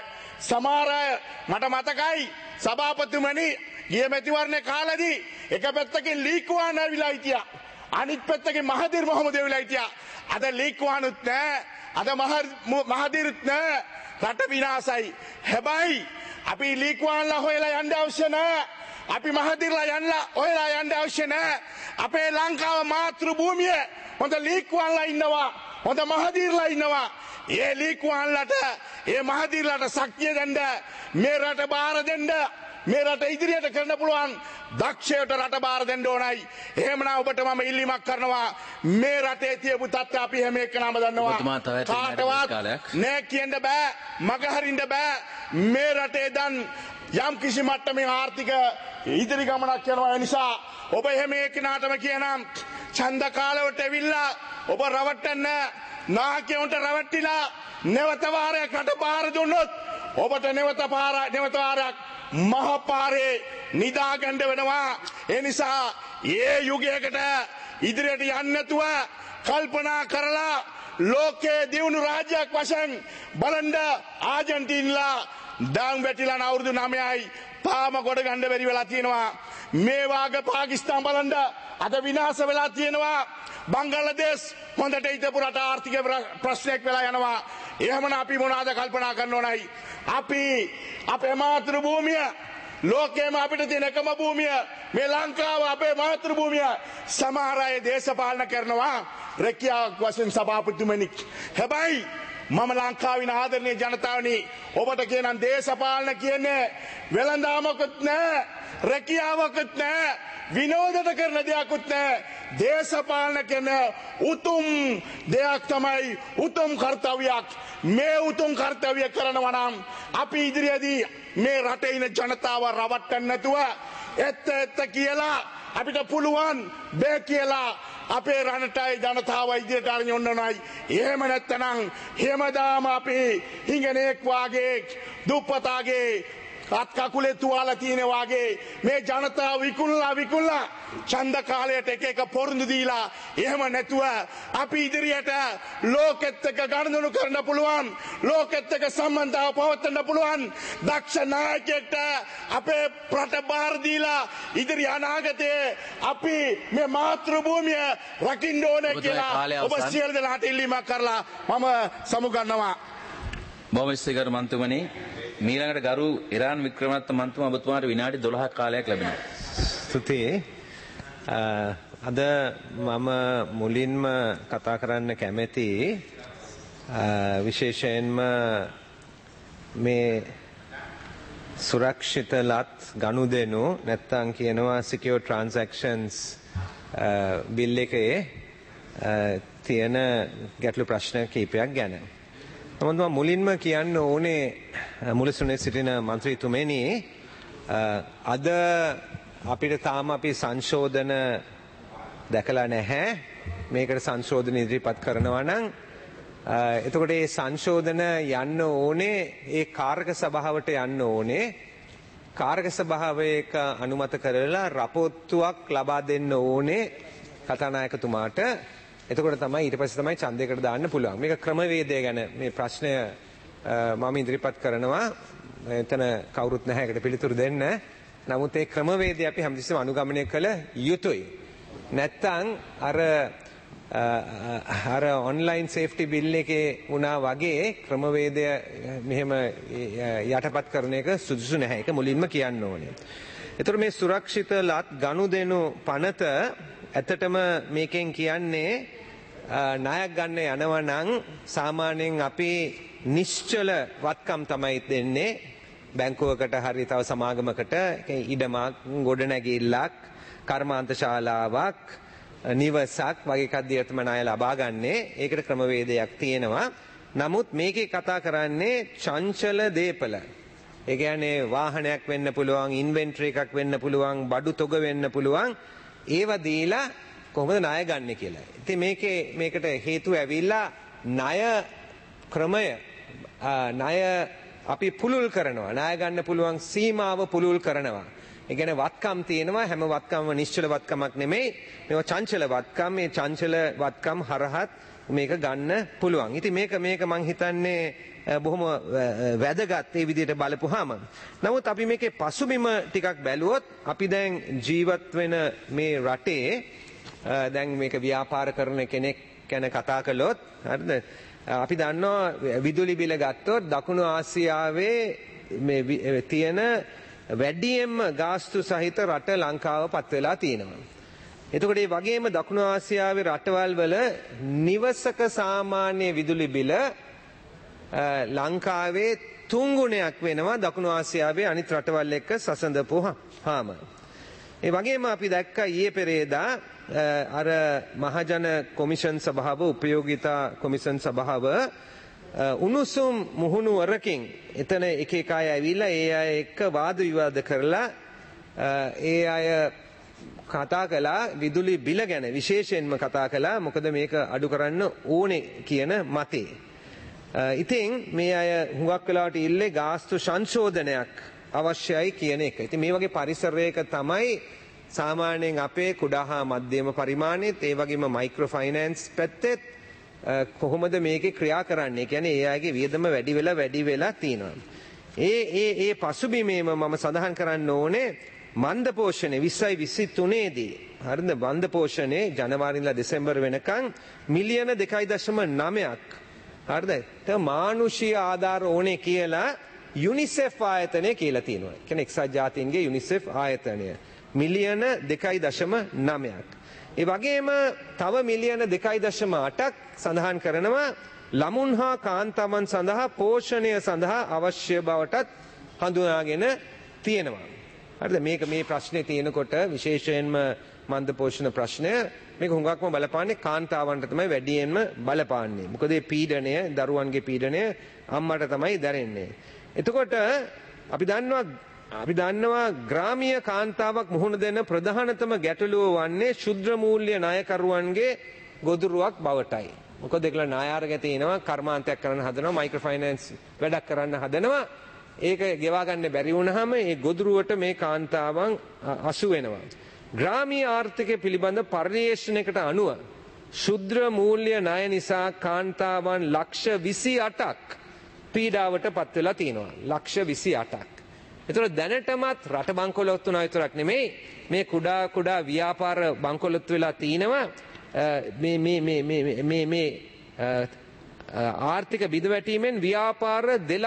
[SPEAKER 4] මට මතකයි සභාපතිතුමනි ගිය මෙතිවරණ කාලෙදී එක පැත්තකින් ලීක්වාන් ඇවිල්ලා හිටියා, අනිත් පැත්තකින් මහදිර් මොහමඩ් ඇවිල්ලා හිටියා. අද ලීක්වානුත් නැහැ, අද මහදිරුත් නැහැ. රට විනාසයි. හැබැයි අපි ලීක්වාන්ලා හොයලා යන්න අවශ්‍ය නැහැ. අපි මහදිරලා හොයලා යන්න අවශ්‍ය නැහැ. අපේ ලංකාව මාතෘ භූමිය හොඳ ලීක්වාන්ලා ඉන්නවා, හොඳ මහදිරලා ඉන්නවා. ඒ ලීක්වාන්ලට, ඒ මහදිරලාට ශක්තිය දෙන්න, මේ රට බාර දෙන්න, මේ රට ඉදිරියට කරන්න පුළුවන් දක්ෂයට රට බාර දෙන්න ඕනයි. එහෙමනම් ඔබට මම ඉල්ලීමක් කරනවා, මේ රටේ තියපු තත්ත්වය අපි හැම එකනම දන්නවා. කාටවත් නෑ කියන්න බෑ, මග හරින්න බෑ. මේ රටේ දැන් යම් කිසි මට්ටමේ ආර්ථික ඉදිරි ගමනක් යනවා. ඒ නිසා ඔබ හැම එකනටම කියනම් ඡන්ද කාලවලට ඇවිල්ලා ඔබ රවට්ටන්න, නායකයන්ට රවට්ටිලා නැවත වාරයක් රට බාර දුන්නොත් ඔබට නැවත වාරයක් මහපාරේ නිදාගන්න වෙනවා. ඒ නිසා ඒ යුගයකට ඉදිරියට යන්න නැතුව කල්පනා කරලා ලෝකයේ දියුණු රාජ්‍යයක් වශයෙන් බලන්න ආජන්ටිනාලා දාන් වැටිලා අවුරුදු 9යි තාම ගොඩ ගන්න බැරි වෙලා තියෙනවා. මේ වාගේ පාකිස්තාන බලන්න අද විනාශ වෙලා තියෙනවා. බංගලදේශ හොඳට හිටපු රට ආර්ථික ප්‍රශ්නයක් වෙලා යනවා. එහෙමනම් අපි මොනවාද කල්පනා කරන්න ඕනයි? අපි අපේ මාතෘ භූමිය ලෝකයේම අපිට තියෙන එකම භූමිය මේ ලංකාව අපේ මාතෘ භූමිය. සමහර අය දේශපාලන කරනවා රැකියාවක් වශයෙන් සභාපතිතුමනි. හැබැයි මම ලංකාවේ ආදරණීය ජනතාවනි ඔබට කියනම් දේශපාලන කියන්නේ වෙළඳාමකුත් නැහැ, රැකියාවකුත් නැහැ, විනෝදයට කරන දෙයක්කුත් නැහැ. දේශපාලන කියන උතුම් දෙයක් තමයි උතුම් කාර්යයක්. මේ උතුම් කාර්යය කරනවා නම් අපි ඉදිරියේදී මේ රටේ ඉන්න ජනතාව රවට්ටන්න නැතුව එත්ත කියලා අපිට පුළුවන් බෑ කියලා අපේ රටේ ජනතාව ඉදිරියට අරගෙන යන්නයි. එහෙම නැත්නම් හැමදාම අපි හිඟනෙක් වාගේ දුප්පතාගේ අත් කකුලේ තුවාල තියෙන වාගේ මේ ජනතාව විකුණලා ඡන්ද කාලයට එක පොරොන්දු දීලා එහෙම නැතුව අපි ඉදිරියට ලෝකෙත් එක්ක ගනුදෙනු කරන්න පුළුවන්, ලෝකෙත් එක්ක සම්බන්ධතාව පවත්වන්න පුළුවන් දක්ෂ නායකයෙක්ට අපේ රට බාර දීලා ඉදිරි අනාගතයේ අපි මේ මාතෘ භූමිය රකින්න ඕනේ කියලා ඔබ සියලු දෙනාට ඉල්ලීමක් කරලා මම සමුගන්නවා.
[SPEAKER 1] බොහොම ස්තුතියි මන්තුමනි. මීළඟට ගරු ඉරාන් වික්‍රමරත්න මන්තුමා ඔබතුමාට විනාඩි 12ක් කාලයක් ලැබෙනවා.
[SPEAKER 5] ස්තුතියි. අද මම මුලින්ම කතා කරන්න කැමැති විශේෂයෙන්ම මේ සුරක්ෂිත ලත් ගනුදෙනු නැත්තම් කියනවා secure transactions බිල් එකේ තියෙන ගැටලු ප්‍රශ්න කිහිපයක් ගැන. නමුත් මම මුලින්ම කියන්න ඕනේ මුලසුනේ සිටින මන්ත්‍රීතුමනි අද අපිට තාම අපි සංශෝධන දැකලා නැහැ. මේකට සංශෝධන ඉදිරිපත් කරනවා නම් එතකොට මේ සංශෝධන යන්න ඕනේ ඒ කාර්ක සභාවට යන්න ඕනේ. කාර්ක සභාවයක අනුමත කරලා රපොත්තුවක් ලබා දෙන්න ඕනේ කතානායකතුමාට. එතකොට තමයි ඊට පස්සේ තමයි ඡන්දයකට දාන්න පුළුවන්. මේක ක්‍රමවේදය ගැන මේ ප්‍රශ්නය මම ඉදිරිපත් කරනවා. එතන කවුරුත් නැහැ ඒකට පිළිතුරු දෙන්න. නමුත් ඒ ක්‍රමවේදය අපි හැමතිස්සෙම අනුගමනය කළ යුතුයි. නැත්තම් අර ඔන්ලයින් සේෆ්ටි බිල් එකේ වුණා වගේ ක්‍රමවේදය මෙහෙම යටපත් කරන එක සුදුසු නැහැ. ඒක මුලින්ම කියන්න ඕනේ. එතකොට මේ සුරක්ෂිත ලත් ගනුදෙනු පනත ඇත්තටම මේකෙන් කියන්නේ ණයක් ගන්න යනවා නම් සාමාන්‍යයෙන් අපි නිශ්චල වත්කම් තමයි දෙන්නේ. බැංකුවකට හරි තව සමාගමකට ඉඩමක්, ගොඩනැගිල්ලක්, කර්මාන්ත ශාලාවක්, නිවසක් වගේ එකක් දිහා තමයි ණය ලබා ගන්නේ. ඒකට ක්‍රමවේදයක් තියෙනවා. නමුත් මේකේ කතා කරන්නේ චංචල දේපල. ඒ කියන්නේ වාහනයක් වෙන්න පුළුවන්, ඉන්වෙන්ටරි එකක් වෙන්න පුළුවන්, බඩු තොග වෙන්න පුළුවන්. ඒව දීලා කොහොමද ණය ගන්න කියලා. ඉතින් මේකට හේතුව ඇවිල්ලා ණය ක්‍රමය ණය අපි පුළුල් කරනවා. ණය ගන්න පුළුවන් සීමාව පුළුල් කරනවා. ඒ කියන්නේ වත්කම් තියෙනවා. හැම වත්කම්ම නිශ්චල වත්කමක් නෙමෙයි. මේවා චංචල වත්කම්. මේ චංචල වත්කම් හරහත් මේක ගන්න පුළුවන්. ඉතින් මේක මං හිතන්නේ බොහොම වැදගත් ඒ විදිහට බලපුවාම. නමුත් අපි මේකේ පසුබිම ටිකක් බැලුවොත් අපි දැන් ජීවත් වෙන මේ රටේ දැන් මේක ව්‍යාපාර කරන කෙනෙක් ගැන කතා කළොත් හරිද? අපි දන්නවා විදුලි බිල ගත්තොත් දකුණු ආසියාවේ මේ තියෙන වැඩියෙන්ම ගාස්තු සහිත රට ලංකාව පත් වෙලා තියෙනවා. එතකොට මේ වගේම දකුණු ආසියාවේ රටවල් වල නිවසක සාමාන්‍ය විදුලි බිල ලංකාවේ 3 ගුණයක් වෙනවා දකුණු ආසියාවේ අනිත් රටවල් එක්ක සසඳපුවාම. ඒ වගේම අපි දැක්කා ඊයේ පෙරේදා අර මහජන කොමිෂන් සභාව, උපයෝගිතා කොමිෂන් සභාව උණුසුම් මුහුණුවරකින් එතන එක අය ඇවිල්ලා ඒ අය එක්ක වාද විවාද කරලා ඒ අය කතා කළා විදුලි බිල ගැන විශේෂයෙන්ම කතා කළා. මොකද මේක අඩු කරන්න ඕනේ කියන මතේ. ඉතින් මේ අය හුඟක් වෙලාවට ඉල්ලේ ගාස්තු සංශෝධනයක් අවශ්‍යයි කියන එක. ඉතින් මේ වගේ පරිසරයක තමයි සාමාන්‍යයෙන් අපේ කුඩා හා මධ්‍යම පරිමාණෙත් ඒ වගේම මයික්‍රෝ ෆයිනෑන්ස් පැත්තෙත් කොහොමද මේකේ ක්‍රියා කරන්නේ? කියන්නේ ඒ අයගේ වියදම වැඩි වෙලා තියෙනවා. ඒ පසුබිමේම මම සඳහන් කරන්න ඕනේ මන්ද පෝෂණය 2023 දී හරිද මන්ද පෝෂණය ජනවාරි ඉඳලා දෙසැම්බර් වෙනකන් මිලියන 2.9ක් හරිද ඒක මානුෂීය ආධාර ඕනේ කියලා යුනිසෙෆ් ආයතනය කියලා තියෙනවා. කියන්නේ එක්සත් ජාතීන්ගේ යුනිසෙෆ් ආයතනය මිලියන 2.9ක්. ඒ වගේම තව මිලියන 2.8ක් සඳහන් කරනවා ළමුන් හා කාන්තාවන් සඳහා පෝෂණය සඳහා අවශ්‍ය බවටත් හඳුනාගෙන තියෙනවා. හරිද මේක මේ ප්‍රශ්නේ තියෙනකොට විශේෂයෙන්ම මන්ද පෝෂණ ප්‍රශ්නය මේක හුඟක්ම බලපාන්නේ කාන්තාවන්ට තමයි වැඩියෙන්ම බලපාන්නේ. මොකද මේ පීඩනය දරුවන්ගේ පීඩනය අම්මට තමයි දැනෙන්නේ. එතකොට අපි දන්නවා ග්‍රාමීය කාන්තාවක් මුහුණ දෙන ප්‍රධානතම ගැටලුව වන්නේ ශුද්‍ර මූල්‍ය ණයකරුවන්ගේ ගොදුරුවක් බවටයි. මොකද ඒගොල්ලෝ ණය අරගෙන තිනවා කර්මාන්තයක් කරන්න හදනවා මයික්‍රෝ ෆයිනෑන්ස් වැඩක් කරන්න හදනවා. ඒක ගෙවා ගන්න බැරි වුණාම ඒ ගොදුරුවට මේ කාන්තාවන් අසු වෙනවා. ග්‍රාමීය ආර්ථිකය පිළිබඳ පර්යේෂණයකට අනුව ශුද්‍ර මූල්‍ය ණය නිසා කාන්තාවන් ලක්ෂ 28ක් පීඩාවට පත් වෙලා තියෙනවා. ලක්ෂ 28ක්. ඒතර දැනටමත් රට බංකොලොත් වුණා විතරක් නෙමෙයි මේ කුඩා ව්‍යාපාර බංකොලොත් වෙලා තිනවා මේ ආර්ථික බිඳවැටීමෙන් ව්‍යාපාර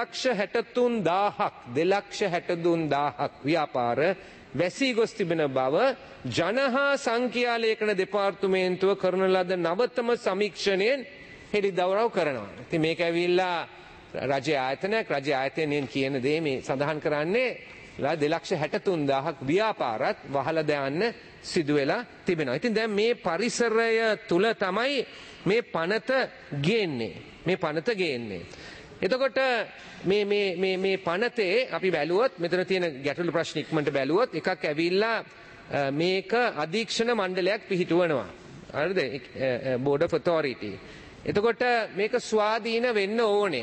[SPEAKER 5] 2,63,000ක් ව්‍යාපාර වැසී ගොස් තිබෙන බව ජනහා සංඛ්‍යා ලේඛන දෙපාර්තමේන්තුව කරන ලද නවතම සමීක්ෂණයෙන් හෙළිදරව් කරනවා. ඉතින් මේක ඇවිල්ලා රජ ආයතනයෙන් කියන දේ මේ සඳහන් කරන්නේ 2,63,000ක් ව්‍යාපාරත් වහලා දාන්න සිදු වෙලා තිබෙනවා. ඉතින් දැන් මේ පරිසරය තුල තමයි මේ පනත ගේන්නේ. එතකොට මේ පනතේ අපි බැලුවොත් මෙතන තියෙන ගැටළු ප්‍රශ්න ඉක්මනට බැලුවොත් එකක් ඇවිල්ලා මේක අධීක්ෂණ මණ්ඩලයක් පිහිටුවනවා. හරිද? Board of authority. එතකොට මේක ස්වාධීන වෙන්න ඕනේ.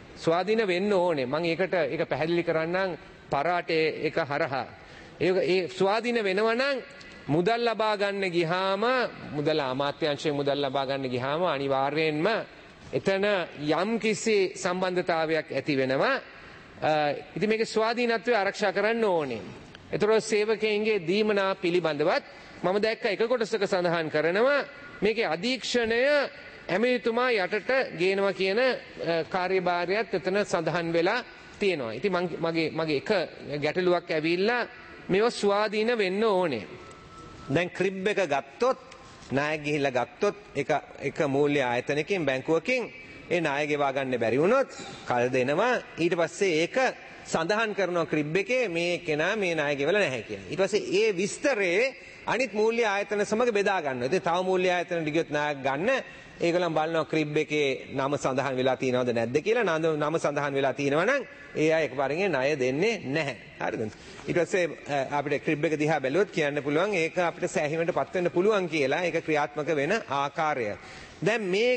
[SPEAKER 5] මම ඒක පැහැදිලි කරන්නම් පරාටේ එක හරහා. ඒ ස්වාධීන වෙනවා නම් මුදල් ලබා ගන්න ගියාම මුදල් අමාත්‍යාංශයෙන් මුදල් ලබා ගන්න ගියාම අනිවාර්යයෙන්ම එතන යම් කිසි සම්බන්ධතාවයක් ඇති වෙනවා. ඉතින් මේකේ ස්වාධීනත්වය ආරක්ෂා කරන්න ඕනේ. ඒතරෝ සේවකයන්ගේ දීමනා පිළිබඳවත් මම දැක්ක එක කොටසක සඳහන් කරනවා මේකේ අධීක්ෂණය ඇමතිතුමා යටට ගේනවා කියන කාර්යභාරයත් එතන සඳහන් වෙලා තියෙනවා. ඉතින් මගේ එක ගැටලුවක් ඇවිල්ලා මේව ස්වාධීන වෙන්න ඕනේ. දැන් ක්‍රිබ් එක ගත්තොත් ණය ගිහිල්ලා ගත්තොත් එක මූල්‍ය ආයතනකින් බැංකුවකින් ඒ ණය ගෙවා ගන්න බැරි වුණොත් කල් දෙනවා ඊට පස්සේ ඒක සඳහන් කරනවා ක්‍රිබ් එකේ මේ කෙනා මේ ණය ගෙවලා නැහැ කියලා. ඊට පස්සේ ඒ විස්තරේ අනිත් මූල්‍ය ආයතන සමග බෙදා ගන්නවා. ඉතින් තව මූල්‍ය ආයතනට ගියොත් ණයක් ගන්න ඒගොල්ලන් බලනවා ක්‍රිබ් එකේ නම සඳහන් වෙලා තියෙනවද නැද්ද කියලා. නම සඳහන් වෙලා තියෙනවා නම් ඒ අය එකපාරින් ණය දෙන්නේ නැහැ. හරිද? ඊට පස්සේ අපිට ක්‍රිබ් එක දිහා බැලුවොත් කියන්න පුළුවන් ඒක අපිට සෑහීමකටපත් වෙන්න පුළුවන් කියලා. ඒක ක්‍රියාත්මක වෙන ආකාරය. දැන් මේ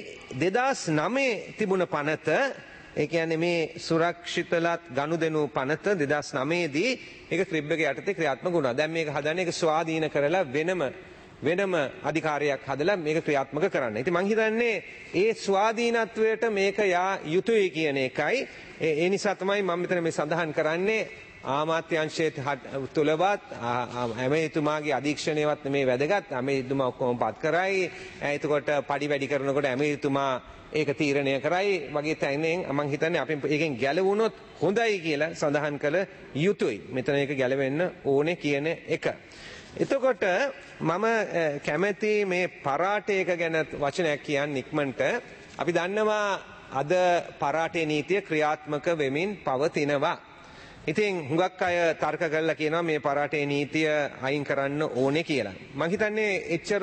[SPEAKER 5] 2009 තිබුණ පනත ඒ කියන්නේ මේ සුරක්ෂිතලත් ගනුදෙනු පනත 2009 දී ඒක ක්‍රිබ් එක යටතේ ක්‍රියාත්මක වුණා. දැන් මේක හදන්නේ ඒක ස්වාධීන කරලා වෙනම අධිකාරියක් හදලා මේක ක්‍රියාත්මක කරන්න. ඉතින් මං හිතන්නේ ඒ ස්වාධීනත්වයට මේක යා යුතුයි කියන එකයි. ඒ නිසා තමයි මම මෙතන මේ සඳහන් කරන්නේ ආමාත්‍යාංශයේ තුලවත් ඇමතිතුමාගේ අධීක්ෂණයවත් මේ වැදගත්. ඇමතිතුමා ඔක්කොම පත් කරයි. එතකොට පඩි වැඩි කරනකොට ඇමතිතුමා ඒක තීරණය කරයි වගේ තැනෙන් මම හිතන්නේ අපි ඒකෙන් ගැලවුණොත් හොඳයි කියලා සඳහන් කළ යුතුයි. මෙතන ඒක ගැලවෙන්න ඕනේ කියන එක. එතකොට මම කැමැති මේ පරාටයක ගැන වචනයක් කියන්න ඉක්මනට. අපි දන්නවා අද පරාටේ නීතිය ක්‍රියාත්මක වෙමින් පවතිනවා. ඉතින් හුඟක් අය තර්ක කරලා කියනවා මේ පරාටේ නීතිය අයින් කරන්න ඕනේ කියලා. මම හිතන්නේ එච්චර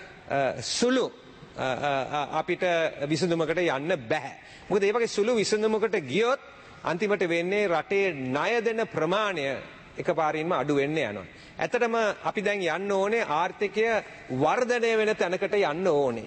[SPEAKER 5] සුළු අපිට විසඳුමකට යන්න බෑ. මොකද ඒ වගේ සුළු විසඳුමකට ගියොත් අන්තිමට වෙන්නේ රටේ ණය දෙන ප්‍රමාණය එකපාරින්ම අඩු වෙන්න යනවා. ඇත්තටම අපි දැන් යන්න ඕනේ ආර්ථිකය වර්ධනය වෙන තැනකට යන්න ඕනේ.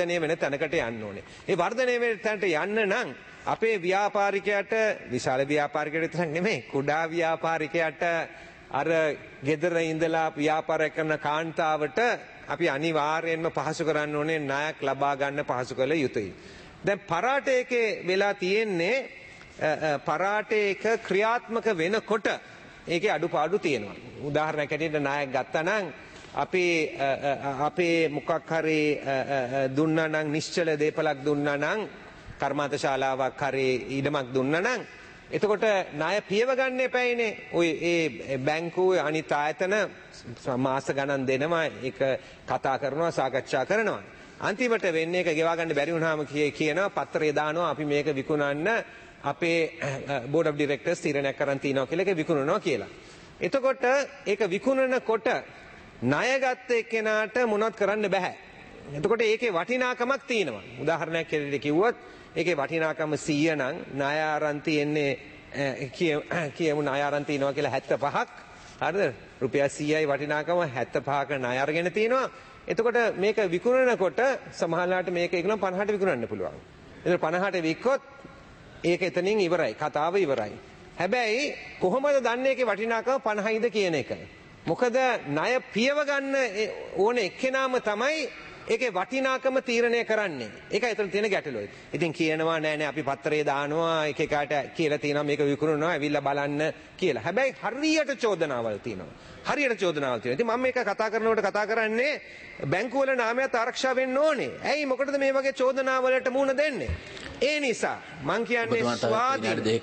[SPEAKER 5] ඒ වර්ධනය වෙන තැනට යන්න නම් අපේ ව්‍යාපාරිකයට විශාල ව්‍යාපාරිකයට විතරක් නෙමෙයි කුඩා ව්‍යාපාරිකයට අර ගෙදර ඉඳලා ව්‍යාපාර කරන කාන්තාවට අපි අනිවාර්යයෙන්ම පහසු කරන්න ඕනේ ණයක් ලබා ගන්න පහසු කළ යුතුයි. දැන් පරාටයකේ වෙලා තියෙන්නේ පරාටයක ක්‍රියාත්මක වෙනකොට ඒකේ අඩුපාඩු තියෙනවා. උදාහරණයක් ඇටියට ණයක් ගත්තා නම් අපේ මොකක් හරි දුන්නා නම් නිශ්චල දේපලක් දුන්නා නම් කර්මාන්ත ශාලාවක් හරි ඉඩමක් දුන්නා නම් එතකොට ණය පියව ගන්න එපායිනේ. ඔය ඒ බැංකුවේ අනිත් ආයතන මාස ගණන් දෙනවා, ඒක කතා කරනවා, සාකච්ඡා කරනවා. අන්තිමට වෙන්නේ ඒක ගෙවා ගන්න බැරි වුණාම කියනවා පත්‍රය දානවා අපි මේක විකුණන්න අපේ බෝඩ් ඔෆ් ඩිරෙක්ටර්ස් තීරණයක් කරන් තියනවා කියලා ඒක විකුණනවා කියලා. එතකොට ඒක විකුණනකොට ණය ගත්ත එක්කෙනාට මොනවත් කරන්න බෑ. එතකොට ඒකේ වටිනාකමක් තියෙනවා. උදාහරණයක් කියලා කිව්වොත් ඒකේ වටිනාකම 100 නම් ණය අරන් තියෙන්නේ කියමු ණය අරන් තියනවා කියලා 75ක්. හරිද? රුපියල් 100යි වටිනාකම 75ක ණය අරගෙන තියනවා. එතකොට මේක විකුණනකොට සමහරවිට මේක ඒකනම් 50ට විකුණන්න පුළුවන්. එතකොට 50ට වික්කොත් ඒක එතනින් ඉවරයි. කතාව ඉවරයි. හැබැයි කොහොමද දන්නේ ඒකේ වටිනාකම 50යිද කියන එක? මොකද ණය පියව ගන්න ඕන එක්කෙනාම තමයි ඒකේ වටිනාකම තීරණය කරන්නේ. ඒකයි එතන තියෙන ගැටලුව. ඉතින් කියනවා නෑ අපි පත්‍රයේ දානවා එක එකට කියලා තියෙනවා මේක විකුණනවා ඇවිල්ලා බලන්න කියලා. හැබැයි හරියට චෝදනාවල් තියෙනවා. ඉතින් මම මේක කතා කරනකොට කතා කරන්නේ බැංකුවල නාමයත් ආරක්ෂා වෙන්න ඕනේ. ඇයි මොකටද මේ වගේ චෝදනාවලට මුහුණ දෙන්නේ? ඒ නිසා මං කියන්නේ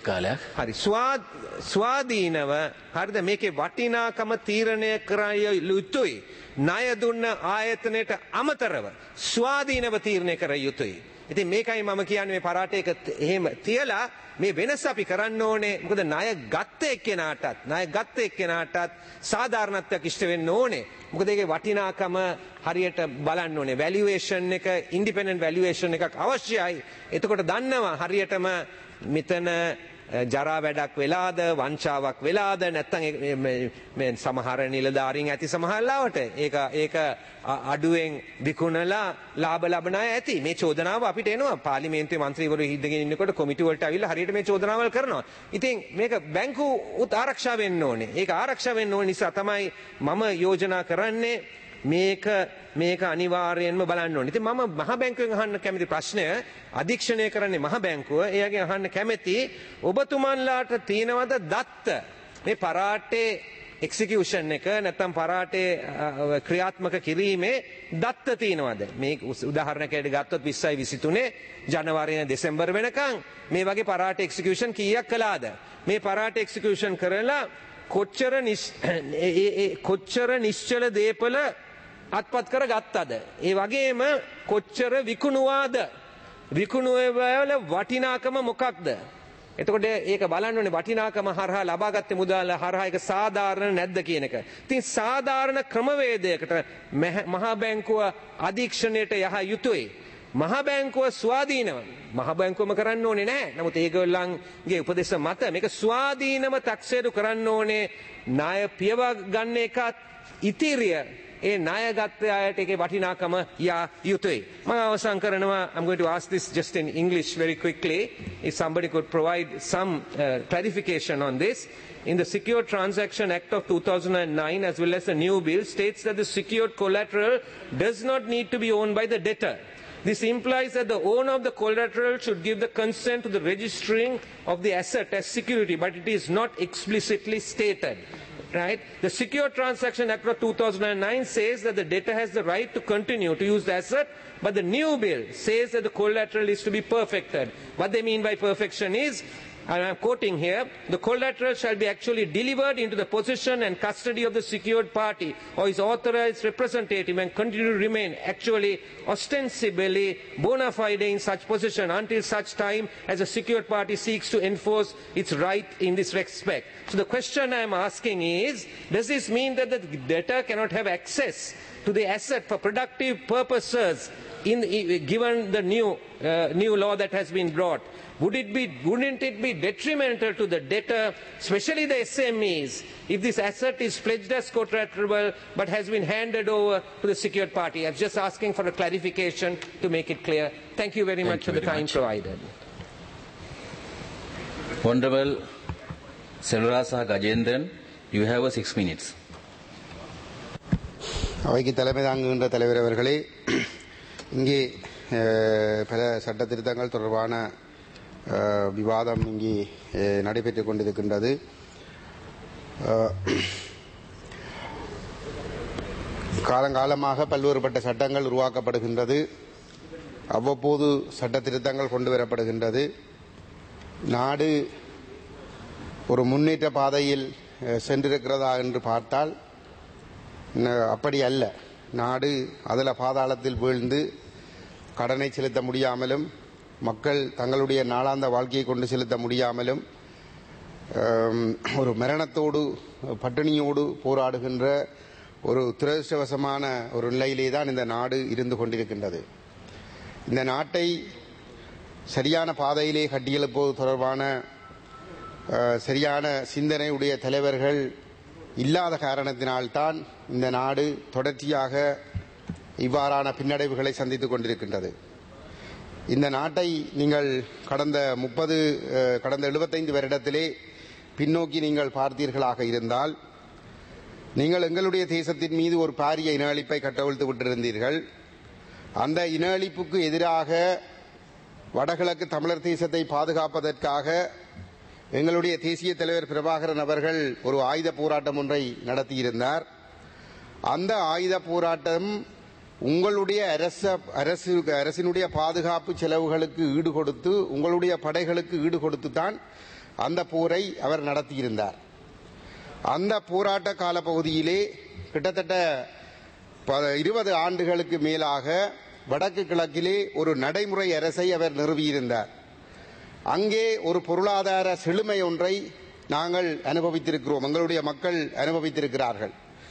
[SPEAKER 5] ස්වාධීනව හරිද මේකේ වටිනාකම තීරණය කරය යුතුයි. ණය දුන්න ආයතනයට අමතරව ස්වාධීනව තීරණය කර යුතුයි. ඉතින් මේකයි මම කියන්නේ මේ පරාටයක එහෙම තියලා මේ වෙනස අපි කරන්න ඕනේ. මොකද ණය ගත්ත එක්කෙනාටත් සාධාරණත්වයක් ඉෂ්ට වෙන්න ඕනේ. මොකද ඒකේ වටිනාකම හරියට බලන්න ඕනේ. වැලියුේෂන් එක ඉන්ඩිපෙන්ඩන්ට් වැලියුේෂන් එකක් අවශ්‍යයි. එතකොට දන්නවා හරියටම මෙතන ජරා වැඩක් වෙලාද වංචාවක් වෙලාද නැත්නම් මේ සමහර නිලධාරීන් ඇති සමහරලාවට ඒක අඩුවෙන් විකුණලා ලාභ ලබන අය ඇති. මේ චෝදනාව අපිට එනවා පාර්ලිමේන්තුවේ മന്ത്രിවරු හිටගෙන ඉන්නකොට කොමිටු වලට අවිල්ලා හරියට මේ චෝදනාවල් කරනවා. ඉතින් මේක බැංකු උත් ආරක්ෂා වෙන්න ඕනේ. ඒක ආරක්ෂා වෙන්න ඕන නිසා තමයි මම යෝජනා කරන්නේ මේක අනිවාර්යයෙන්ම බලන්න ඕනේ. ඉතින් මම මහ බැංකුවෙන් අහන්න කැමති ප්‍රශ්නය අධීක්ෂණය කරන්නේ මහ බැංකුව. එයාගෙන් අහන්න කැමති ඔබතුමන්ලාට තියෙනවද දත්ත මේ පරාටේ එක්සිකියුෂන් එක නැත්නම් පරාටේ ක්‍රියාත්මක කිරීමේ දත්ත තියෙනවද? මේ උදාහරණයකට ගත්තොත් 20යි 23 ජනවාරි දෙසැම්බර් වෙනකන් මේ වගේ පරාටේ එක්සිකියුෂන් කීයක් කළාද? මේ පරාටේ එක්සිකියුෂන් කරලා කොච්චර නිශ්චල දේපල අත්පත් කර ගත්තද? ඒ වගේම කොච්චර විකුණුවාද? විකුණුවවල වටිනාකම මොකක්ද? එතකොට ඒක බලන්න ඕනේ වටිනාකම හරහා ලබාගත් මුදල් හරහා ඒක සාධාරණ නැද්ද කියන එක. ඉතින් සාධාරණ ක්‍රමවේදයකට මහා බැංකුව අධීක්ෂණයට යහ යුතුයි. මහා බැංකුව ස්වාධීනව මහා බැංකුවම කරන්න ඕනේ නැහැ. නමුත් ඒගොල්ලන්ගේ උපදේශ මත මේක ස්වාධීනව taxedu කරන්න ඕනේ. ණය පියව ගන්න එකත් ඉතිරිය ඒ ණයගත් අයට ඒකේ වටිනාකම යා යුතුයි. මම අවසන් කරනවා. I'm going to ask this just in English very quickly. If somebody could provide some clarification on this. In the Secured Transaction Act of 2009 as well as the new bill states that the secured collateral does not need to be owned by the debtor. This implies that the owner of the collateral should give the consent to the registering of the asset as security, but it is not explicitly stated. Right? The Secure Transaction Act of 2009 says that the debtor has the right to continue to use the asset, but the new bill says that the collateral is to be perfected. What they mean by perfection is, and I'm quoting here, the collateral shall be actually delivered into the possession and custody of the secured party or his authorized representative and continue to remain actually ostensibly bona fide in such possession until such time as the secured party seeks to enforce its right in this respect. So the question I'm asking is, does this mean that the debtor cannot have access to the asset for productive purposes given the new law that has been brought? Wouldn't it be detrimental to the debtor, especially the SMEs, if this asset is pledged as collateral but has been handed over to the secured party? I'm just asking for a clarification to make it clear. Thank you very much for the time provided.
[SPEAKER 1] Honorable Selvarasa Gajendran, you have 6 minutes.
[SPEAKER 6] அவைக்கு தலைமை தாங்குகின்ற தலைவர் அவர்களே, இங்கே பல சட்ட திருத்தங்கள் தொடர்பான விவாதம் இங்கே நடைபெற்றுக் கொண்டிருக்கின்றது. காலங்காலமாக பல்வேறுபட்ட சட்டங்கள் உருவாக்கப்படுகின்றது. அவ்வப்போது சட்ட திருத்தங்கள் கொண்டு வரப்படுகின்றது. நாடு ஒரு முன்னேற்ற பாதையில் சென்றிருக்கிறதா என்று பார்த்தால் அப்படி அல்ல. நாடு அதில் பாதாளத்தில் வீழ்ந்து கடனை செலுத்த முடியாமலும் மக்கள் தங்களுடைய நாளாந்த வாழ்க்கையை கொண்டு செலுத்த முடியாமலும் ஒரு மரணத்தோடு பட்டினியோடு போராடுகின்ற ஒரு துரதிருஷ்டவசமான ஒரு நிலையிலே தான் இந்த நாடு இருந்து கொண்டிருக்கின்றது. இந்த நாட்டை சரியான பாதையிலே கட்டியெழுப்பது தொடர்பான சரியான சிந்தனையுடைய தலைவர்கள் இல்லாத காரணத்தினால்தான் இந்த நாடு தொடர்ச்சியாக இவ்வாறான பின்னடைவுகளை சந்தித்துக் கொண்டிருக்கின்றது. இந்த நாட்டை நீங்கள் கடந்த 75 வருடத்திலே பின்னோக்கி நீங்கள் பார்த்தீர்களாக இருந்தால், நீங்கள் எங்களுடைய தேசத்தின் மீது ஒரு பாரிய இன அழிப்பை கட்டவிழ்த்து விட்டிருந்தீர்கள். அந்த இன அழிப்புக்கு எதிராக வடகிழக்கு தமிழர் தேசத்தை பாதுகாப்பதற்காக எங்களுடைய தேசிய தலைவர் பிரபாகரன் அவர்கள் ஒரு ஆயுத போராட்டம் ஒன்றை நடத்தியிருந்தார். அந்த ஆயுத போராட்டம் உங்களுடைய அரசினுடைய பாதுகாப்பு செலவுகளுக்கு ஈடுகொடுத்து, உங்களுடைய படைகளுக்கு ஈடுகொடுத்து தான் அந்த போரை அவர் நடத்தியிருந்தார். அந்த போராட்ட காலப்பகுதியிலே கிட்டத்தட்ட 20 ஆண்டுகளுக்கு மேலாக வடக்கு கிழக்கிலே ஒரு நடைமுறை அரசை அவர் நிறுவியிருந்தார். அங்கே ஒரு பொருளாதார செழுமை ஒன்றை நாங்கள் அனுபவித்திருக்கிறோம், எங்களுடைய மக்கள் அனுபவித்திருக்கிறார்கள்.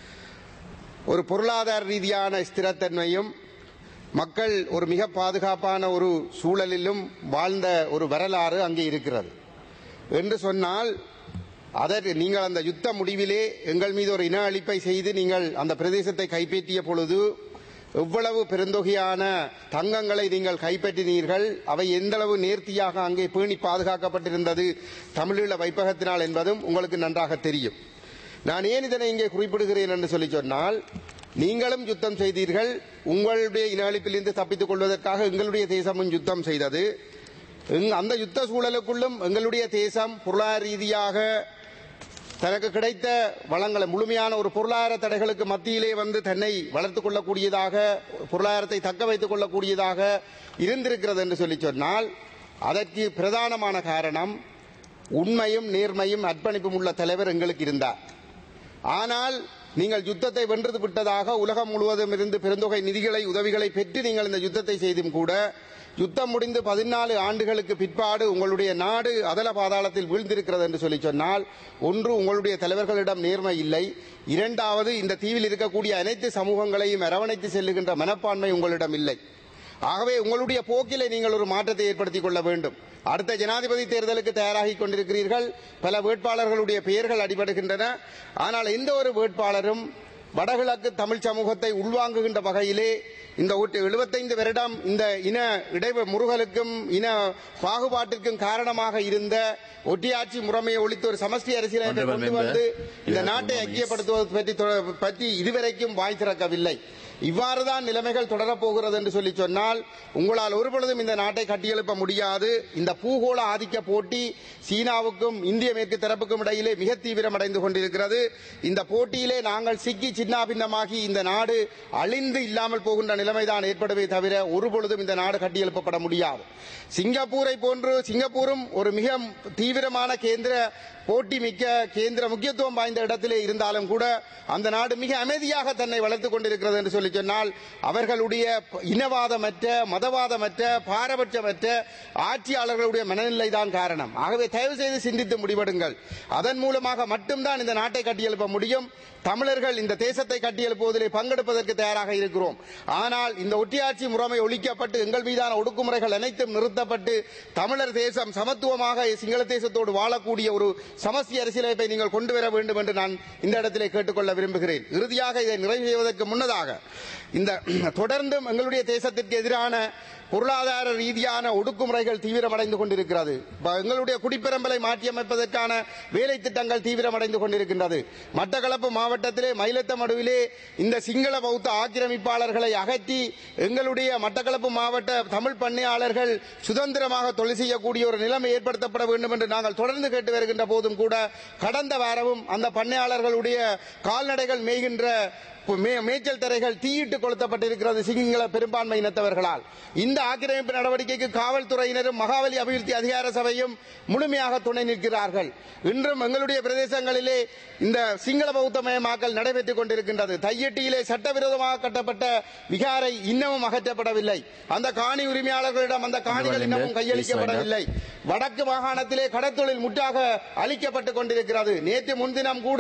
[SPEAKER 6] ஒரு பொருளாதார ரீதியான ஸ்திரத்தன்மையும் மக்கள் ஒரு மிக பாதுகாப்பான ஒரு சூழலிலும் வாழ்ந்த ஒரு வரலாறு அங்கே இருக்கிறது என்று சொன்னால், அதற்கு நீங்கள் அந்த யுத்த முடிவிலே எங்கள் மீது ஒரு இன அழிப்பை செய்து நீங்கள் அந்த பிரதேசத்தை கைப்பற்றிய பொழுது எவ்வளவு பெருந்தொகையான தங்கங்களை நீங்கள் கைப்பற்றினீர்கள், அவை எந்தளவு நேர்த்தியாக அங்கே பேணி பாதுகாக்கப்பட்டிருந்தது தமிழீழ வைப்பகத்தினால் என்பதும் உங்களுக்கு நன்றாக தெரியும். நான் ஏன் இதனை இங்கே குறிப்பிடுகிறேன் என்று சொல்லி சொன்னால், நீங்களும் யுத்தம் செய்தீர்கள், உங்களுடைய இன அழிப்பிலிருந்து தப்பித்துக் கொள்வதற்காக எங்களுடைய தேசமும் யுத்தம் செய்தது. அந்த யுத்த சூழலுக்குள்ளும் எங்களுடைய தேசம் பொருளாதார ரீதியாக தனக்கு கிடைத்த வளங்களை முழுமையான ஒரு பொருளாதார தடைகளுக்கு மத்தியிலே வந்து தன்னை வளர்த்துக் கொள்ளக்கூடியதாக, பொருளாதாரத்தை தக்க வைத்துக் கொள்ளக்கூடியதாக இருந்திருக்கிறது என்று சொல்லி சொன்னால், அதற்கு பிரதானமான காரணம் உண்மையும் நேர்மையும் அர்ப்பணிப்பும் உள்ள தலைவர் எங்களுக்கு இருந்தார். ஆனால் நீங்கள் யுத்தத்தை வென்று விட்டதாக உலகம் முழுவதும் இருந்து பெருந்தொகை நிதிகளை உதவிகளை பெற்று நீங்கள் இந்த யுத்தத்தை செய்தும் கூட, யுத்தம் முடிந்து 14 ஆண்டுகளுக்கு பிற்பாடு உங்களுடைய நாடு அதல பாதாளத்தில் வீழ்ந்திருக்கிறது என்று சொல்லி சொன்னால், ஒன்று உங்களுடைய தலைவர்களிடம் நேர்மை இல்லை, இரண்டாவது இந்த தீவில் இருக்கக்கூடிய அனைத்து சமூகங்களையும் அரவணைத்து செல்லுகின்ற மனப்பான்மை உங்களிடம் இல்லை. ஆகவே உங்களுடைய போக்கிலே நீங்கள் ஒரு மாற்றத்தை ஏற்படுத்திக் கொள்ள வேண்டும். அடுத்த ஜனாதிபதி தேர்தலுக்கு தயாராகிக் கொண்டிருக்கிறீர்கள். பல வேட்பாளர்களுடைய பெயர்கள் அடிபடுகின்றன. ஆனால் எந்த ஒரு வேட்பாளரும் வடகிழக்கு தமிழ் சமூகத்தை உள்வாங்குகின்ற வகையிலே இந்த 75 வருடம் இந்த இன முறுகலுக்கும் இன பாகுபாட்டிற்கும் காரணமாக இருந்த ஒட்டியாட்சி முறைமையை ஒழித்து ஒரு சமஷ்டி அரசியலமைப்பை கொண்டு வந்து இந்த நாட்டை ஐக்கியப்படுத்துவது பற்றி இதுவரைக்கும் வாய் திறக்கவில்லை. இவ்வாறுதான் நிலைமைகள் தொடரப்போகிறது என்று சொல்லி சொன்னால், உங்களால் ஒருபொழுதும் இந்த நாட்டை கட்டியெழுப்ப முடியாது. இந்த பூகோள ஆதிக்க போட்டி சீனாவுக்கும் இந்திய மேற்கு தரப்புக்கும் இடையிலே மிக தீவிரமடைந்து கொண்டிருக்கிறது. இந்த போட்டியிலே நாங்கள் சிக்கி சின்னாபின்னமாகி இந்த நாடு அழிந்து இல்லாமல் போகின்ற நிலைமைதான் ஏற்படுவே தவிர ஒருபொழுதும் இந்த நாடு கட்டியெழுப்பப்பட முடியாது. சிங்கப்பூரை போன்று சிங்கப்பூரும் ஒரு மிக தீவிரமான போட்டி மிக்க கேந்திர முக்கியத்துவம் வாய்ந்த இடத்திலே இருந்தாலும் கூட அந்த நாடு மிக அமைதியாக தன்னை வளர்த்துக் கொண்டிருக்கிறது என்று சொல்லி சொன்னால், அவர்களுடைய இனவாதமற்ற மதவாதமற்ற பாரபட்சமற்ற ஆட்சியாளர்களுடைய மனநிலை தான் காரணம். ஆகவே தயவு செய்து சிந்தித்து முடிவெடுங்கள். அதன் மூலமாக மட்டும்தான் இந்த நாட்டை கட்டியெழுப்ப முடியும். தமிழர்கள் இந்த தேசத்தை கட்டியெழுப்புவதிலே பங்கெடுப்பதற்கு தயாராக இருக்கிறோம். ஆனால் இந்த ஒட்டியாட்சி முறைமை ஒழிக்கப்பட்டு எங்கள் மீதான ஒடுக்குமுறைகள் அனைத்தும் நிறுத்தப்பட்டு தமிழர் தேசம் சமத்துவமாக சிங்கள தேசத்தோடு வாழக்கூடிய ஒரு சமஸ்தி அரசியலமைப்பை நீங்கள் கொண்டு வர வேண்டும் என்று நான் இந்த இடத்திலே கேட்டுக்கொள்ள விரும்புகிறேன். இறுதியாக இதை நிறைவு செய்வதற்கு முன்னதாக, இந்த தொடர்ந்தும் எங்களுடைய தேசத்திற்கு எதிரான பொருளாதார ரீதியான ஒடுக்குமுறைகள் தீவிரமடைந்து கொண்டிருக்கிறது. எங்களுடைய குடிப்பெரம்பலை மாற்றியமைப்பதற்கான வேலை திட்டங்கள் தீவிரமடைந்து கொண்டிருக்கின்றது. மட்டக்களப்பு மாவட்டத்திலே மயிலத்தம் காலமடுவிலே இந்த சிங்கள பௌத்த ஆக்கிரமிப்பாளர்களை அகற்றி எங்களுடைய மட்டக்களப்பு மாவட்ட தமிழ் பண்ணையாளர்கள் சுதந்திரமாக தொழில் செய்யக்கூடிய ஒரு நிலைமை ஏற்படுத்தப்பட வேண்டும் என்று நாங்கள் தொடர்ந்து கேட்டு வருகின்ற போதும் கூட கடந்த வாரமும் அந்த பண்ணையாளர்களுடைய கால்நடைகள் மேய்கின்ற மேய்ச்சல் தரைகள் தீயிட்டு கொளுத்தப்பட்டிருக்கிறது சிங்கள பெரும்பான்மை இனத்தவர்களால். இந்த ஆக்கிரமிப்பு நடவடிக்கைக்கு காவல்துறையினரும் மகாவலி அபிவிருத்தி அதிகார சபையும் முழுமையாக துணை நிற்கிறார்கள். இன்றும் எங்களுடைய பிரதேசங்களிலே இந்த சிங்கள பௌத்த மயமாக்கல் நடைபெற்றுக் கொண்டிருக்கின்றது. தையட்டியிலே சட்டவிரோதமாக கட்டப்பட்ட விகாரை இன்னமும் அகற்றப்படவில்லை. அந்த காணி உரிமையாளர்களிடம் அந்த காணிகள் இன்னமும் கையளிக்கப்படவில்லை. வடக்கு மாகாணத்திலே கடற்தொழில் முற்றாக அளிக்கப்பட்டுக் கொண்டிருக்கிறது. நேற்று முன்தினம் கூட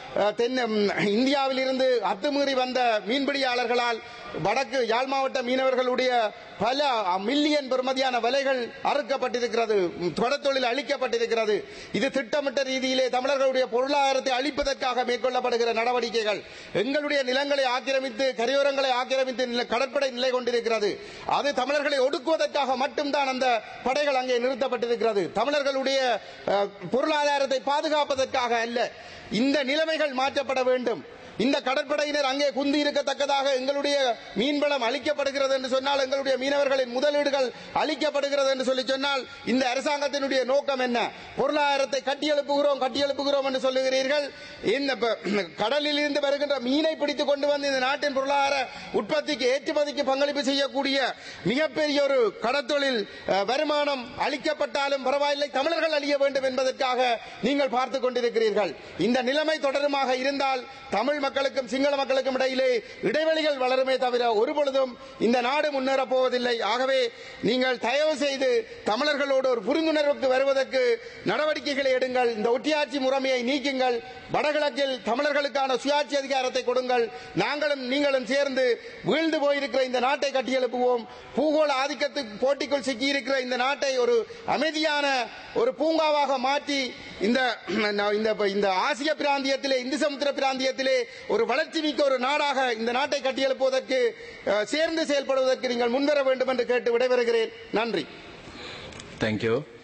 [SPEAKER 6] இந்தியாவில் இருந்து அத்துமீறி வந்த மீன்பிடியாளர்களால் வடக்கு யாழ் மாவட்ட மீனவர்களுடைய பல மில்லியன் பெறுமதியான விலைகள் அறுக்கப்பட்டிருக்கிறது, கடற்தொழில் அளிக்கப்பட்டிருக்கிறது. இது திட்டமிட்ட ரீதியிலே தமிழர்களுடைய பொருளாதாரத்தை அளிப்பதற்காக மேற்கொள்ளப்படுகிற நடவடிக்கைகள். எங்களுடைய நிலங்களை ஆக்கிரமித்து கரையோரங்களை ஆக்கிரமித்து கடற்படை நிலை கொண்டிருக்கிறது. அது தமிழர்களை ஒடுக்குவதற்காக மட்டும்தான் அந்த படைகள் அங்கே நிறுத்தப்பட்டிருக்கிறது. தமிழர்களுடைய பொருளாதாரத்தை பாதுகாப்பதற்காக அல்ல. இந்த நிலைமைகள் மாற்றப்பட வேண்டும். இந்த கடற்படையினர் அங்கே குந்தி இருக்கத்தக்கதாக எங்களுடைய மீன்வளம் அளிக்கப்படுகிறது என்று சொன்னால், எங்களுடைய மீனவர்களின் முதலீடுகள் அளிக்கப்படுகிறது என்று சொல்லி சொன்னால், இந்த அரசாங்கத்தினுடைய நோக்கம் என்ன? பொருளாதாரத்தை கட்டியெழுப்புகிறோம் என்று சொல்லுகிறீர்கள். இந்த கடலில் இருந்து வருகின்ற மீனை பிடித்துக் கொண்டு வந்து இந்த நாட்டின் பொருளாதார உற்பத்திக்கு ஏற்றுமதிக்கு பங்களிப்பு செய்யக்கூடிய மிகப்பெரிய ஒரு கடற்தொழில் வருமானம் அளிக்கப்பட்டாலும் பரவாயில்லை, தமிழர்கள் அழிய வேண்டும் என்பதற்காக நீங்கள் பார்த்துக் கொண்டிருக்கிறீர்கள். இந்த நிலைமை தொடருமாக இருந்தால் தமிழ் மக்களுக்கும் சிங்கள மக்களுக்கும் இடையிலே இடைவெளிகள் வளருமே தவிர ஒருபொழுதும் இந்த நாடு முன்னேறப் போவதில்லை. ஆகவே நீங்கள் தயவு செய்து தமிழர்களோடு ஒரு புரிந்துணர்வுக்கு வருவதற்கு நடவடிக்கைகளை எடுங்கள். இந்த ஒட்டியாட்சி முறைமையை நீக்குங்கள். வடகிழக்கில் தமிழர்களுக்கான சுயாட்சி அதிகாரத்தை கொடுங்கள். நாங்களும் நீங்களும் சேர்ந்து வீழ்ந்து போயிருக்கிற இந்த நாட்டை கட்டியெழுப்புவோம். பூகோள ஆதிக்கத்துக்கு போட்டிக்குள் சிக்கியிருக்கிற இந்த நாட்டை ஒரு அமைதியான ஒரு பூங்காவாக மாற்றி இந்த ஆசிய பிராந்தியத்திலே, இந்து சமுத்திர பிராந்தியத்திலே ஒரு வளர்ச்சி மிக்க ஒரு நாடாக இந்த நாட்டை கட்டியெழுப்புவதற்கு சேர்ந்து செயல்படுவதற்கு நீங்கள் முன்வர வேண்டும் என்று கேட்டு விடைபெறுகிறேன். நன்றி.
[SPEAKER 1] Thank you.